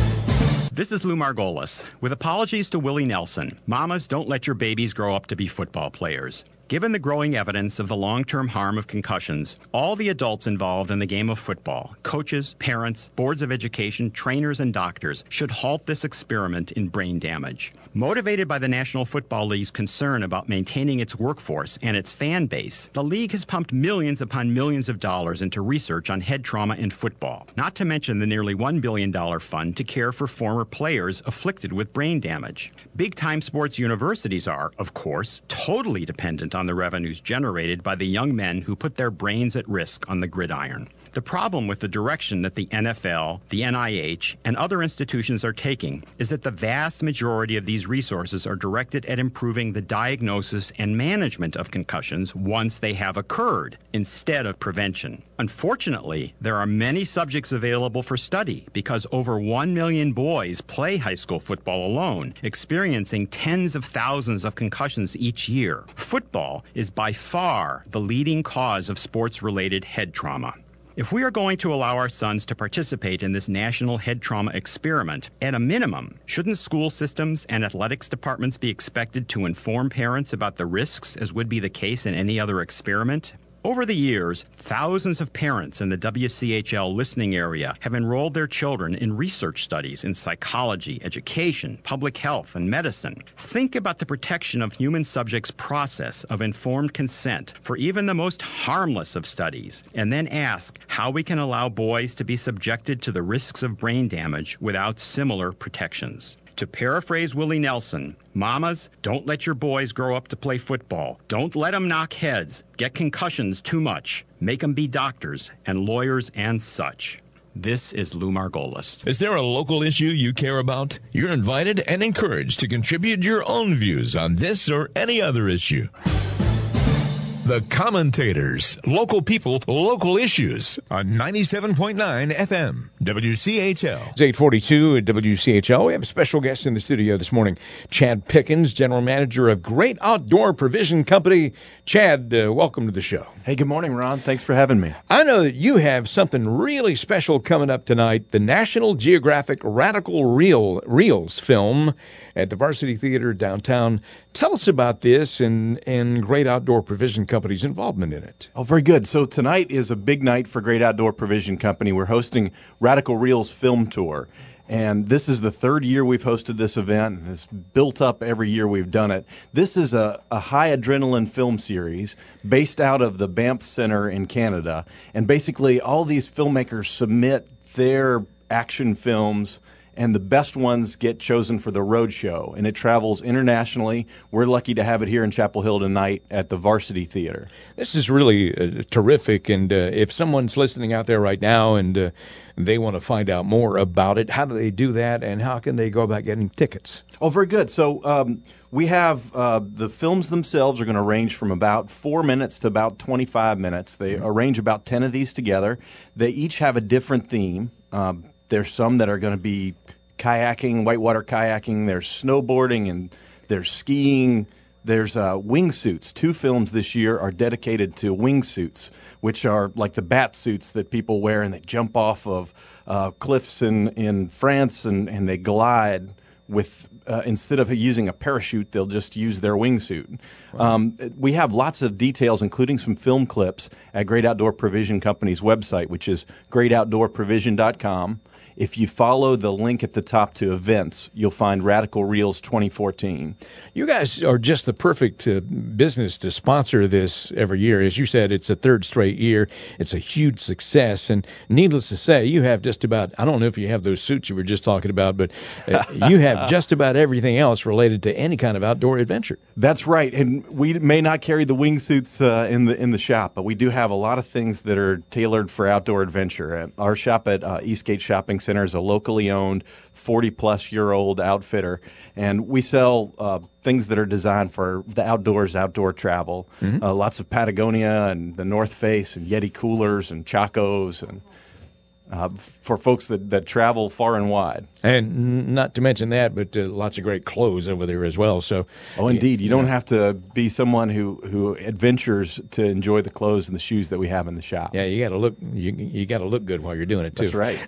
This is Lou Margolis. With apologies to Willie Nelson, mamas, don't let your babies grow up to be football players. Given the growing evidence of the long-term harm of concussions, all the adults involved in the game of football, coaches, parents, boards of education, trainers, and doctors, should halt this experiment in brain damage. Motivated by the National Football League's concern about maintaining its workforce and its fan base, the league has pumped millions upon millions of dollars into research on head trauma in football, not to mention the nearly one billion dollars fund to care for former players afflicted with brain damage. Big-time sports universities are, of course, totally dependent on the revenues generated by the young men who put their brains at risk on the gridiron. The problem with the direction that the N F L, the N I H, and other institutions are taking is that the vast majority of these resources are directed at improving the diagnosis and management of concussions once they have occurred, instead of prevention. Unfortunately, there are many subjects available for study because over one million boys play high school football alone, experiencing tens of thousands of concussions each year. Football is by far the leading cause of sports-related head trauma. If we are going to allow our sons to participate in this national head trauma experiment, at a minimum, shouldn't school systems and athletics departments be expected to inform parents about the risks as would be the case in any other experiment? Over the years, thousands of parents in the W C H L listening area have enrolled their children in research studies in psychology, education, public health, and medicine. Think about the protection of human subjects' process of informed consent for even the most harmless of studies, and then ask how we can allow boys to be subjected to the risks of brain damage without similar protections. To paraphrase Willie Nelson, mamas, don't let your boys grow up to play football. Don't let them knock heads, get concussions too much. Make them be doctors and lawyers and such. This is Lou Margolis. Is there a local issue you care about? You're invited and encouraged to contribute your own views on this or any other issue. The Commentators, local people, local issues on ninety-seven point nine F M, W C H L. It's eight forty-two at W C H L. We have a special guest in the studio this morning, Chad Pickens, General Manager of Great Outdoor Provision Company. Chad, uh, welcome to the show. Hey, good morning, Ron. Thanks for having me. I know that you have something really special coming up tonight, the National Geographic Radical Reel, Reels film at the Varsity Theater downtown. Tell us about this and, and Great Outdoor Provision Company's involvement in it. Oh, very good. So tonight is a big night for Great Outdoor Provision Company. We're hosting Radical Reels Film Tour. And this is the third year we've hosted this event, and it's built up every year we've done it. This is a, a high adrenaline film series based out of the Banff Center in Canada. And basically all these filmmakers submit their action films, and the best ones get chosen for the road show, and it travels internationally. We're lucky to have it here in Chapel Hill tonight at the Varsity Theater. This is really uh, terrific, and uh, if someone's listening out there right now and uh, they want to find out more about it, how do they do that, and how can they go about getting tickets? Oh, very good. So um, we have uh, the films themselves are going to range from about four minutes to about twenty-five minutes. They mm-hmm. arrange about ten of these together. They each have a different theme. Um, There's some that are going to be kayaking, whitewater kayaking. There's snowboarding, and there's skiing. There's uh, wingsuits. Two films this year are dedicated to wingsuits, which are like the bat suits that people wear, and they jump off of uh, cliffs in, in France, and, and they glide with, uh, instead of using a parachute, they'll just use their wingsuit. Um, we have lots of details, including some film clips, at Great Outdoor Provision Company's website, which is great outdoor provision dot com. If you follow the link at the top to events, you'll find Radical Reels twenty fourteen. You guys are just the perfect uh, business to sponsor this every year. As you said, it's a third straight year. It's a huge success. And needless to say, you have just about, I don't know if you have those suits you were just talking about, but uh, you have just about everything else related to any kind of outdoor adventure. That's right. And we may not carry the wingsuits uh, in the in the shop, but we do have a lot of things that are tailored for outdoor adventure. Uh, our shop at uh, Eastgate Shopping Center is a locally owned forty-plus-year-old outfitter, and we sell uh, things that are designed for the outdoors, outdoor travel. Mm-hmm. Uh, lots of Patagonia and the North Face and Yeti coolers and Chacos, and uh, for folks that, that travel far and wide. And not to mention that, but uh, lots of great clothes over there as well. So, oh, indeed. You don't have to be someone who, who adventures to enjoy the clothes and the shoes that we have in the shop. Yeah, you got to look you, you got to look good while you're doing it, too. That's right.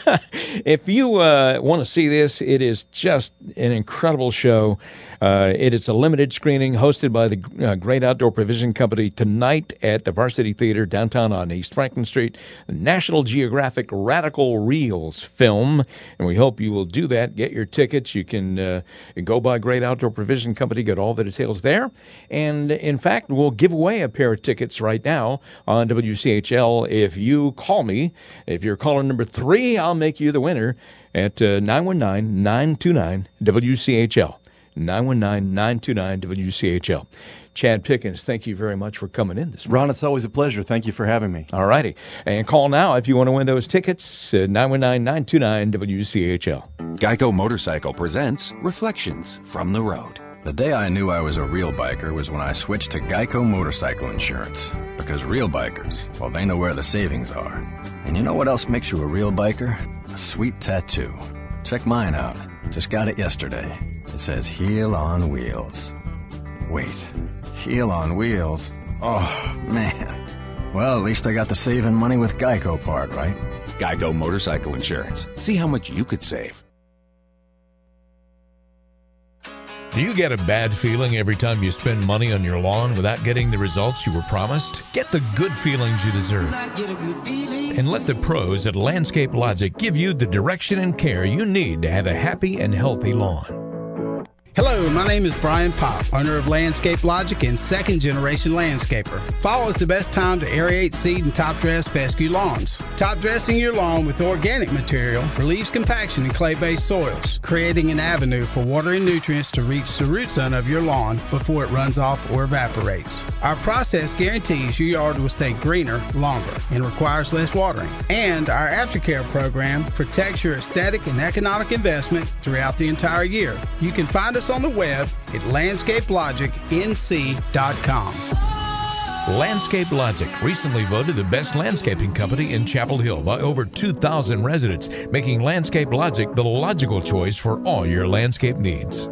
If you uh, want to see this, it is just an incredible show. Uh, it is a limited screening hosted by the uh, Great Outdoor Provision Company tonight at the Varsity Theater downtown on East Franklin Street. The National Geographic Radical Reels film, and we hope you will do that. Get your tickets. You can uh, go by Great Outdoor Provision Company, get all the details there. And, in fact, we'll give away a pair of tickets right now on W C H L. If you call me, if you're caller number three, I'll make you the winner at uh, nine one nine, nine two nine, W C H L. nine one nine, nine two nine, W C H L. Chad Pickens, thank you very much for coming in this morning. Ron, it's always a pleasure. Thank you for having me. All righty. And call now if you want to win those tickets, uh, nine one nine, nine two nine, W C H L. Geico Motorcycle presents Reflections from the Road. The day I knew I was a real biker was when I switched to Geico Motorcycle Insurance. Because real bikers, well, they know where the savings are. And you know what else makes you a real biker? A sweet tattoo. Check mine out. Just got it yesterday. It says Heel on Wheels. Wait, Heel on Wheels? Oh, man. Well, at least I got the saving money with Geico part, right? Geico Motorcycle Insurance. See how much you could save. Do you get a bad feeling every time you spend money on your lawn without getting the results you were promised? Get the good feelings you deserve. And let the pros at Landscape Logic give you the direction and care you need to have a happy and healthy lawn. Hello, my name is Brian Pop, owner of Landscape Logic and second-generation landscaper. Fall is the best time to aerate, seed, and top-dress fescue lawns. Top-dressing your lawn with organic material relieves compaction in clay-based soils, creating an avenue for water and nutrients to reach the root zone of your lawn before it runs off or evaporates. Our process guarantees your yard will stay greener longer and requires less watering. And our aftercare program protects your aesthetic and economic investment throughout the entire year. You can find us on the web at landscape logic n c dot com. Landscape Logic, recently voted the best landscaping company in Chapel Hill by over two thousand residents, making Landscape Logic the logical choice for all your landscape needs.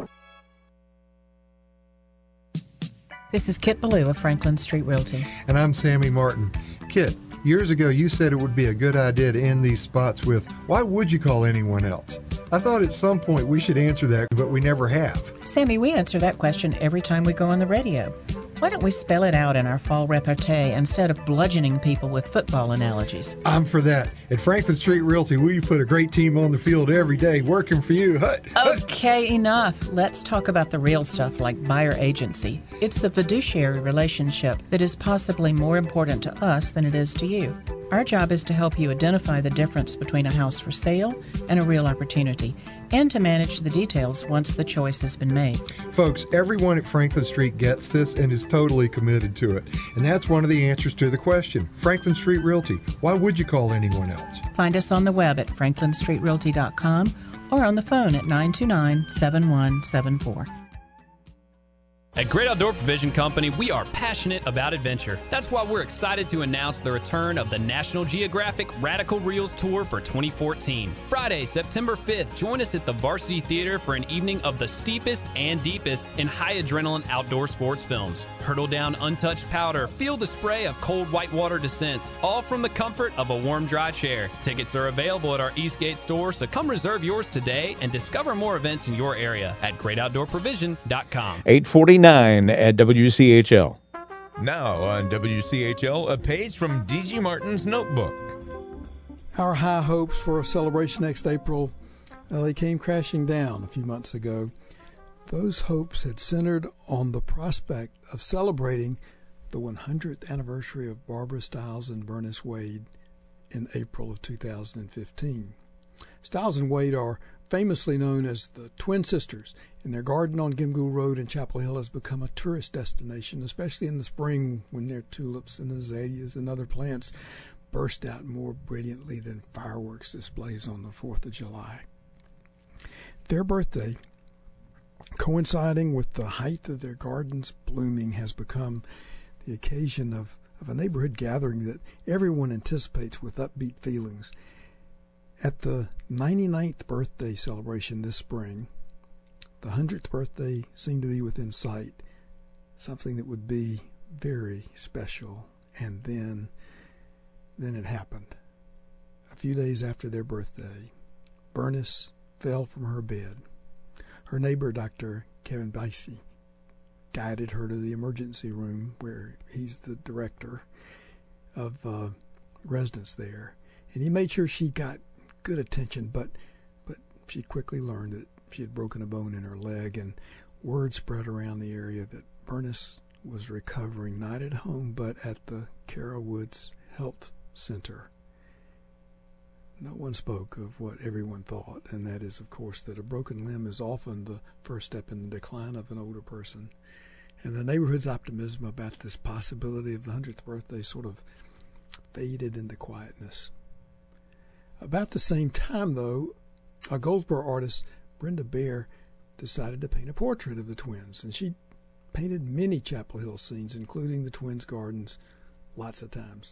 This is Kit Ballou of Franklin Street Realty. And I'm Sammy Martin. Kit, years ago you said it would be a good idea to end these spots with, why would you call anyone else? I thought at some point we should answer that, but we never have. Sammy, we answer that question every time we go on the radio. Why don't we spell it out in our fall repartee instead of bludgeoning people with football analogies? I'm for that. At Franklin Street Realty, we put a great team on the field every day working for you. Hut, hut. Okay, enough. Let's talk about the real stuff like buyer agency. It's the fiduciary relationship that is possibly more important to us than it is to you. Our job is to help you identify the difference between a house for sale and a real opportunity, and to manage the details once the choice has been made. Folks, everyone at Franklin Street gets this and is totally committed to it. And that's one of the answers to the question. Franklin Street Realty, why would you call anyone else? Find us on the web at franklin street realty dot com or on the phone at nine two nine, seven one seven four. At Great Outdoor Provision Company, we are passionate about adventure. That's why we're excited to announce the return of the National Geographic Radical Reels Tour for twenty fourteen. Friday, September fifth, join us at the Varsity Theater for an evening of the steepest and deepest in high-adrenaline outdoor sports films. Hurtle down untouched powder, feel the spray of cold whitewater descents, all from the comfort of a warm, dry chair. Tickets are available at our Eastgate store, so come reserve yours today and discover more events in your area at great outdoor provision dot com. eight forty-nine at W C H L. Now on W C H L, a page from D G Martin's notebook. Our high hopes for a celebration next April, uh, they came crashing down a few months ago. Those hopes had centered on the prospect of celebrating the one hundredth anniversary of Barbara Stiles and Bernice Wade in April of two thousand fifteen. Stiles and Wade are famously known as the Twin Sisters, and their garden on Gimgool Road in Chapel Hill has become a tourist destination, especially in the spring when their tulips and azaleas and other plants burst out more brilliantly than fireworks displays on the fourth of July. Their birthday, coinciding with the height of their garden's blooming, has become the occasion of, of a neighborhood gathering that everyone anticipates with upbeat feelings. At the ninety-ninth birthday celebration this spring, the one hundredth birthday seemed to be within sight, something that would be very special. And then, then it happened. A few days after their birthday, Bernice fell from her bed. Her neighbor, Doctor Kevin Bicey, guided her to the emergency room where he's the director of uh, residents there. And he made sure she got good attention, but but she quickly learned that she had broken a bone in her leg, and word spread around the area that Bernice was recovering not at home but at the Carol Woods Health Center. No one spoke of what everyone thought, and that is, of course, that a broken limb is often the first step in the decline of an older person. And the neighborhood's optimism about this possibility of the one hundredth birthday sort of faded into quietness. About the same time, though, a Goldsboro artist, Brenda Bear, decided to paint a portrait of the twins, and she painted many Chapel Hill scenes, including the twins' gardens, lots of times.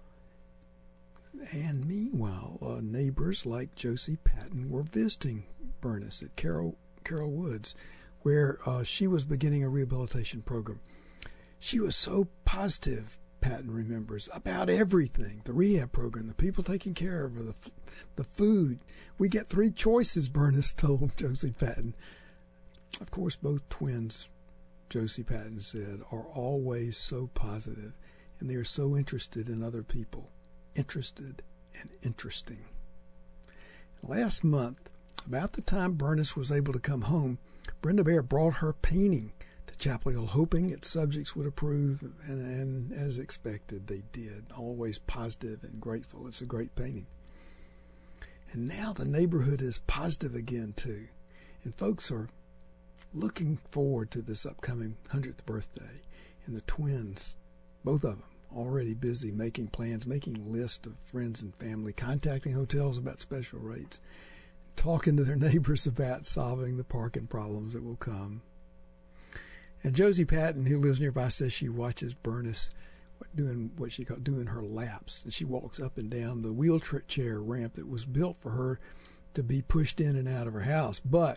And meanwhile, uh, neighbors like Josie Patton were visiting Bernice at Carol, Carol Woods, where uh, she was beginning a rehabilitation program. She was so positive, Patton remembers, about everything: the rehab program, the people taking care of her, the, the food. We get three choices, Bernice told Josie Patton. Of course, both twins, Josie Patton said, are always so positive, and they are so interested in other people, interested and interesting. Last month, about the time Bernice was able to come home, Brenda Bear brought her painting to Chapel Hill, hoping its subjects would approve, and, and as expected, they did. Always positive and grateful. It's a great painting. And now the neighborhood is positive again, too. And folks are looking forward to this upcoming one hundredth birthday. And the twins, both of them, already busy making plans, making lists of friends and family, contacting hotels about special rates, talking to their neighbors about solving the parking problems that will come. And Josie Patton, who lives nearby, says she watches Bernice doing what she called doing her laps. And she walks up and down the wheelchair ramp that was built for her to be pushed in and out of her house. But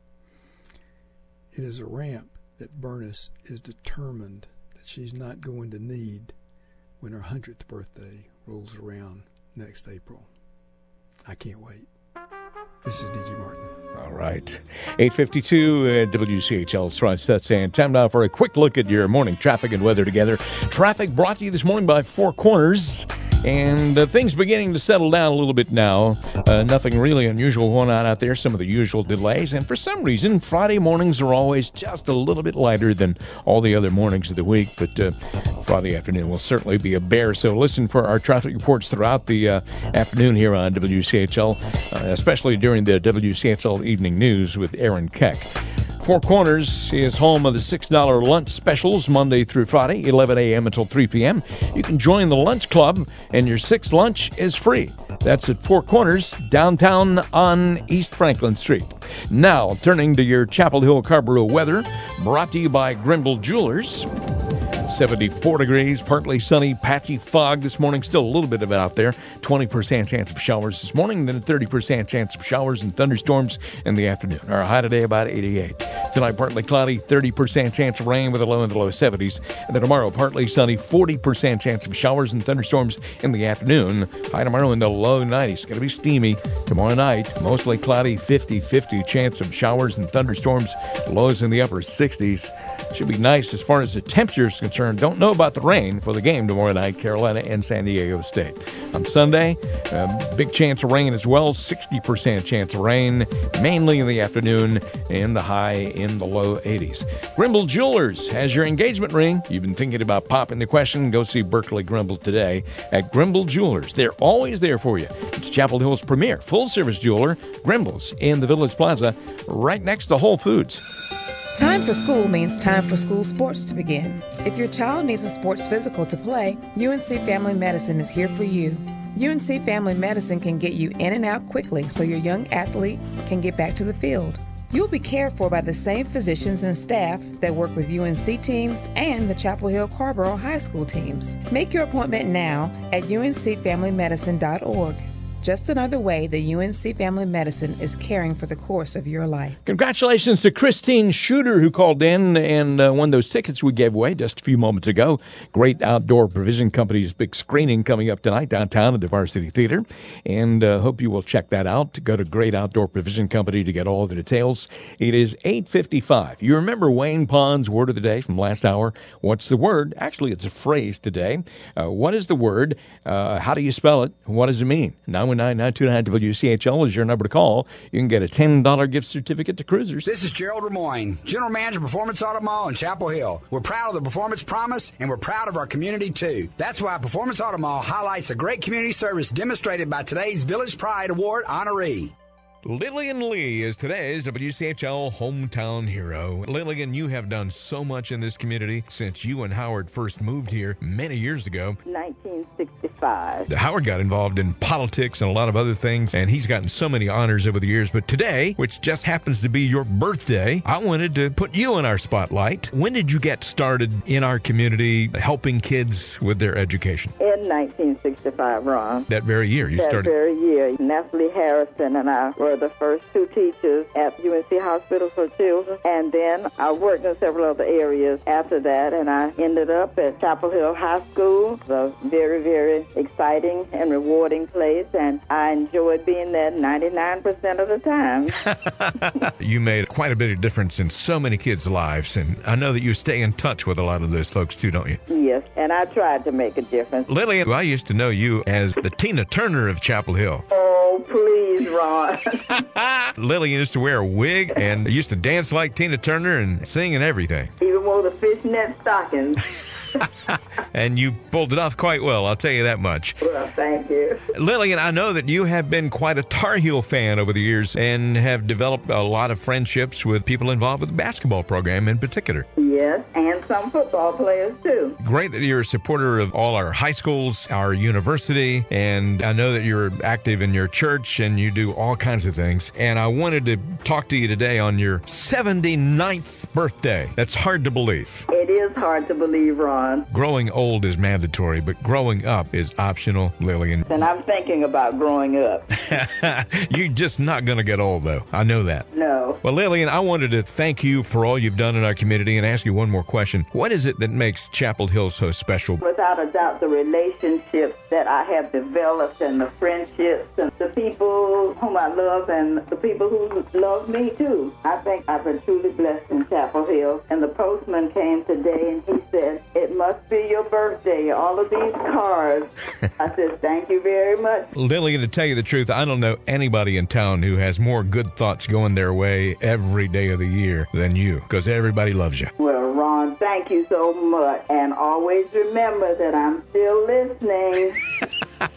it is a ramp that Bernice is determined that she's not going to need when her one hundredth birthday rolls around next April. I can't wait. This is D G Martin. All right. eight fifty-two at W C H L Tri-Stats, and time now for a quick look at your morning traffic and weather together. Traffic brought to you this morning by Four Corners. And uh, things beginning to settle down a little bit now. Uh, nothing really unusual going on out there. Some of the usual delays. And for some reason, Friday mornings are always just a little bit lighter than all the other mornings of the week. But uh, Friday afternoon will certainly be a bear. So listen for our traffic reports throughout the uh, afternoon here on W C H L, uh, especially during the W C H L Evening News with Aaron Keck. Four Corners is home of the six dollar lunch specials Monday through Friday, eleven a.m. until three p.m. You can join the lunch club, and your sixth lunch is free. That's at Four Corners, downtown on East Franklin Street. Now, turning to your Chapel Hill Carrboro weather, brought to you by Grimble Jewelers. seventy-four degrees, partly sunny, patchy fog this morning. Still a little bit of it out there. twenty percent chance of showers this morning, then a thirty percent chance of showers and thunderstorms in the afternoon. Our high today about eighty-eight. Tonight, partly cloudy, thirty percent chance of rain with a low in the low seventies. And then tomorrow, partly sunny, forty percent chance of showers and thunderstorms in the afternoon. High tomorrow in the low nineties. It's going to be steamy. Tomorrow night, mostly cloudy, fifty-fifty chance of showers and thunderstorms. Lows in the upper sixties. Should be nice as far as the temperature is concerned. Don't know about the rain for the game tomorrow night, Carolina and San Diego State. On Sunday, a big chance of rain as well, sixty percent chance of rain, mainly in the afternoon, and the high in the low eighties. Grimble Jewelers has your engagement ring. You've been thinking about popping the question, go see Berkeley Grimble today at Grimble Jewelers. They're always there for you. It's Chapel Hill's premier full-service jeweler, Grimble's in the Village Plaza, right next to Whole Foods. Time for school means time for school sports to begin. If your child needs a sports physical to play, U N C Family Medicine is here for you. U N C Family Medicine can get you in and out quickly so your young athlete can get back to the field. You'll be cared for by the same physicians and staff that work with U N C teams and the Chapel Hill Carrboro High School teams. Make your appointment now at U N C family medicine dot org. Just another way that U N C Family Medicine is caring for the course of your life. Congratulations to Christine Shooter, who called in and uh, won those tickets we gave away just a few moments ago. Great Outdoor Provision Company's big screening coming up tonight downtown at the Varsity Theater. And uh, hope you will check that out. Go to Great Outdoor Provision Company to get all the details. It is eight fifty-five. You remember Wayne Pond's word of the day from last hour? What's the word? Actually, it's a phrase today. Uh, what is the word? Uh, how do you spell it? What does it mean? nine one nine, nine two nine, W C H L is your number to call. You can get a ten dollar gift certificate to Cruisers. This is Gerald Remoyne, General Manager of Performance Auto Mall in Chapel Hill. We're proud of the Performance Promise, and we're proud of our community, too. That's why Performance Auto Mall highlights the great community service demonstrated by today's Village Pride Award honoree. Lillian Lee is today's W C H L hometown hero. Lillian, you have done so much in this community since you and Howard first moved here many years ago. nineteen sixty-five. Howard got involved in politics and a lot of other things, and he's gotten so many honors over the years. But today, which just happens to be your birthday, I wanted to put you in our spotlight. When did you get started in our community helping kids with their education? In nineteen sixty-five, Ron. That very year you that started? That very year. Nestle Harrison and I were the first two teachers at U N C Hospital for Children, and then I worked in several other areas after that, and I ended up at Chapel Hill High School, a very, very exciting and rewarding place, and I enjoyed being there ninety-nine percent of the time. You made quite a bit of difference in so many kids' lives, and I know that you stay in touch with a lot of those folks too, don't you? Yes, and I tried to make a difference. Lillian, I used to know you as the Tina Turner of Chapel Hill. Oh, please, Ron. Lillian used to wear a wig and used to dance like Tina Turner and sing and everything. Even wore the fishnet stockings. And you pulled it off quite well, I'll tell you that much. Well, thank you. Lillian, I know that you have been quite a Tar Heel fan over the years and have developed a lot of friendships with people involved with the basketball program in particular. Yes, and some football players, too. Great that you're a supporter of all our high schools, our university, and I know that you're active in your church and you do all kinds of things. And I wanted to talk to you today on your seventy-ninth birthday. That's hard to believe. It is hard to believe, Ron. Growing old is mandatory, but growing up is optional, Lillian. And I'm thinking about growing up. You're just not going to get old, though. I know that. No. Well, Lillian, I wanted to thank you for all you've done in our community and ask you one more question. What is it that makes Chapel Hill so special? Without a doubt, the relationships that I have developed and the friendships and the people whom I love and the people who love me, too. I think I've been truly blessed in Chapel Hill. And the postman came today and he said, "It must be your birthday, all of these cards." I said, "Thank you very much." Lillian, to tell you the truth, I don't know anybody in town who has more good thoughts going their way every day of the year than you, because everybody loves you. Well, Ron, thank you so much. And always remember that I'm still listening.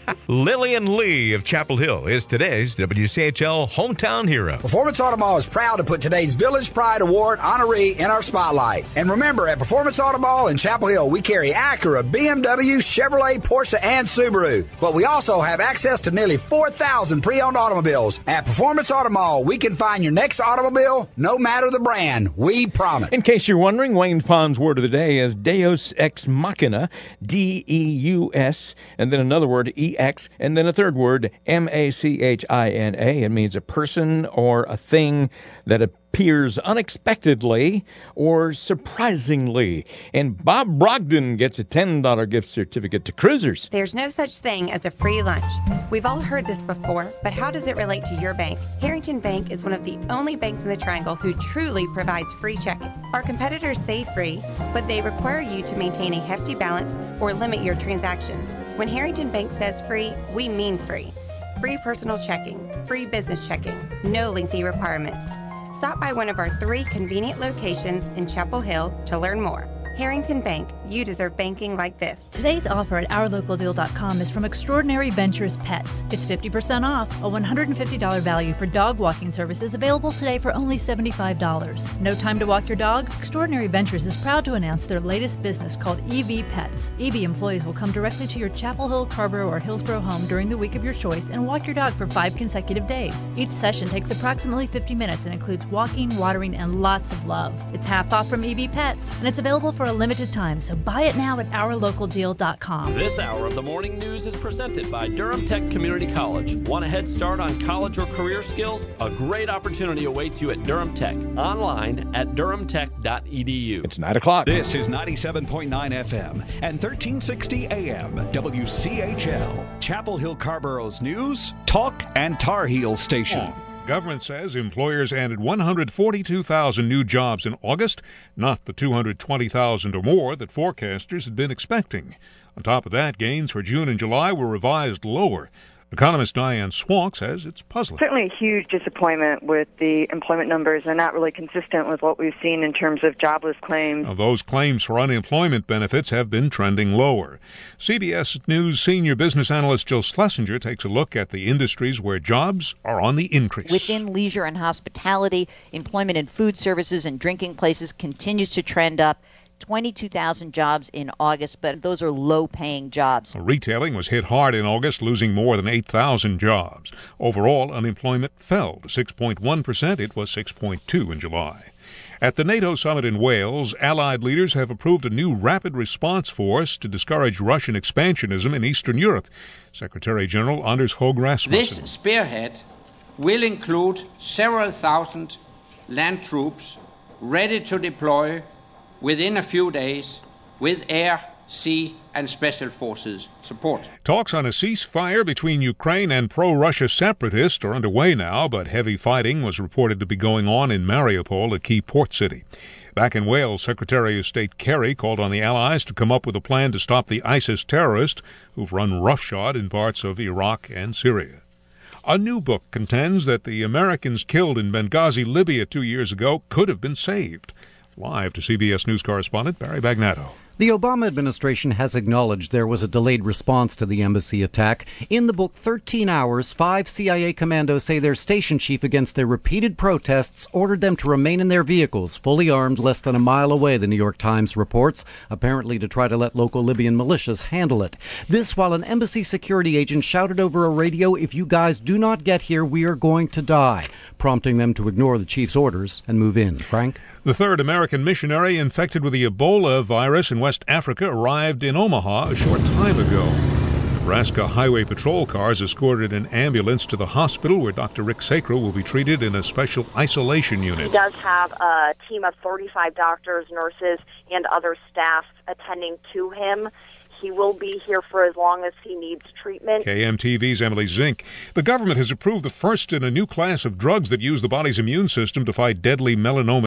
Lillian Lee of Chapel Hill is today's W C H L Hometown Hero. Performance Auto Mall is proud to put today's Village Pride Award honoree in our spotlight. And remember, at Performance Auto Mall in Chapel Hill, we carry Acura, B M W, Chevrolet, Porsche, and Subaru. But we also have access to nearly four thousand pre-owned automobiles. At Performance Auto Mall, we can find your next automobile, no matter the brand. We promise. In case you're wondering, Wayne Pond's word of the day is Deus Ex Machina, D E U S, and then another word, E X, and then a third word, M A C H I N A. It means a person or a thing that appears unexpectedly or surprisingly. And Bob Brogdon gets a ten dollars gift certificate to Cruisers. There's no such thing as a free lunch. We've all heard this before, but how does it relate to your bank? Harrington Bank is one of the only banks in the Triangle who truly provides free checking. Our competitors say free, but they require you to maintain a hefty balance or limit your transactions. When Harrington Bank says free, we mean free. Free personal checking, free business checking, no lengthy requirements. Stop by one of our three convenient locations in Chapel Hill to learn more. Harrington Bank, you deserve banking like this. Today's offer at our local deal dot com is from Extraordinary Ventures Pets. It's fifty percent off, a one hundred fifty dollars value for dog walking services available today for only seventy-five dollars. No time to walk your dog? Extraordinary Ventures is proud to announce their latest business called E V Pets. E V employees will come directly to your Chapel Hill, Carrboro, or Hillsborough home during the week of your choice and walk your dog for five consecutive days. Each session takes approximately fifty minutes and includes walking, watering, and lots of love. It's half off from E V Pets, and it's available for a limited time, so buy it now at our local deal dot com. This hour of the morning news is presented by Durham Tech Community College. Want a head start on college or career skills? A great opportunity awaits you at Durham Tech. Online at durham tech dot e d u. It's nine o'clock. This is ninety-seven point nine F M and thirteen sixty A M W C H L. Chapel Hill Carrboro's news, talk, and Tar Heel station. Government says employers added one hundred forty-two thousand new jobs in August, not the two hundred twenty thousand or more that forecasters had been expecting. On top of that, gains for June and July were revised lower. Economist Diane Swonk says it's puzzling. Certainly a huge disappointment with the employment numbers. They're not really consistent with what we've seen in terms of jobless claims. Now, those claims for unemployment benefits have been trending lower. C B S News senior business analyst Jill Schlesinger takes a look at the industries where jobs are on the increase. Within leisure and hospitality, employment in food services and drinking places continues to trend up. twenty-two thousand jobs in August, but those are low-paying jobs. Retailing was hit hard in August, losing more than eight thousand jobs. Overall, unemployment fell to six point one percent. It was six point two percent in July. At the NATO summit in Wales, Allied leaders have approved a new rapid response force to discourage Russian expansionism in Eastern Europe. Secretary General Anders Fogh Rasmussen. This spearhead will include several thousand land troops ready to deploy within a few days with air, sea, and special forces support. Talks on a ceasefire between Ukraine and pro-Russia separatists are underway now, but heavy fighting was reported to be going on in Mariupol, a key port city. Back in Wales, Secretary of State Kerry called on the Allies to come up with a plan to stop the ISIS terrorists who've run roughshod in parts of Iraq and Syria. A new book contends that the Americans killed in Benghazi, Libya two years ago could have been saved. Live to C B S News correspondent Barry Bagnato. The Obama administration has acknowledged there was a delayed response to the embassy attack. In the book, thirteen hours, five C I A commandos say their station chief, against their repeated protests, ordered them to remain in their vehicles, fully armed, less than a mile away, the New York Times reports, apparently to try to let local Libyan militias handle it. This while an embassy security agent shouted over a radio, "If you guys do not get here, we are going to die," prompting them to ignore the chief's orders and move in. Frank? The third American missionary infected with the Ebola virus in West Africa arrived in Omaha a short time ago. Nebraska Highway Patrol cars escorted an ambulance to the hospital where Doctor Rick Sacra will be treated in a special isolation unit. He does have a team of thirty-five doctors, nurses, and other staff attending to him. He will be here for as long as he needs treatment. K M T V's Emily Zink. The government has approved the first in a new class of drugs that use the body's immune system to fight deadly melanoma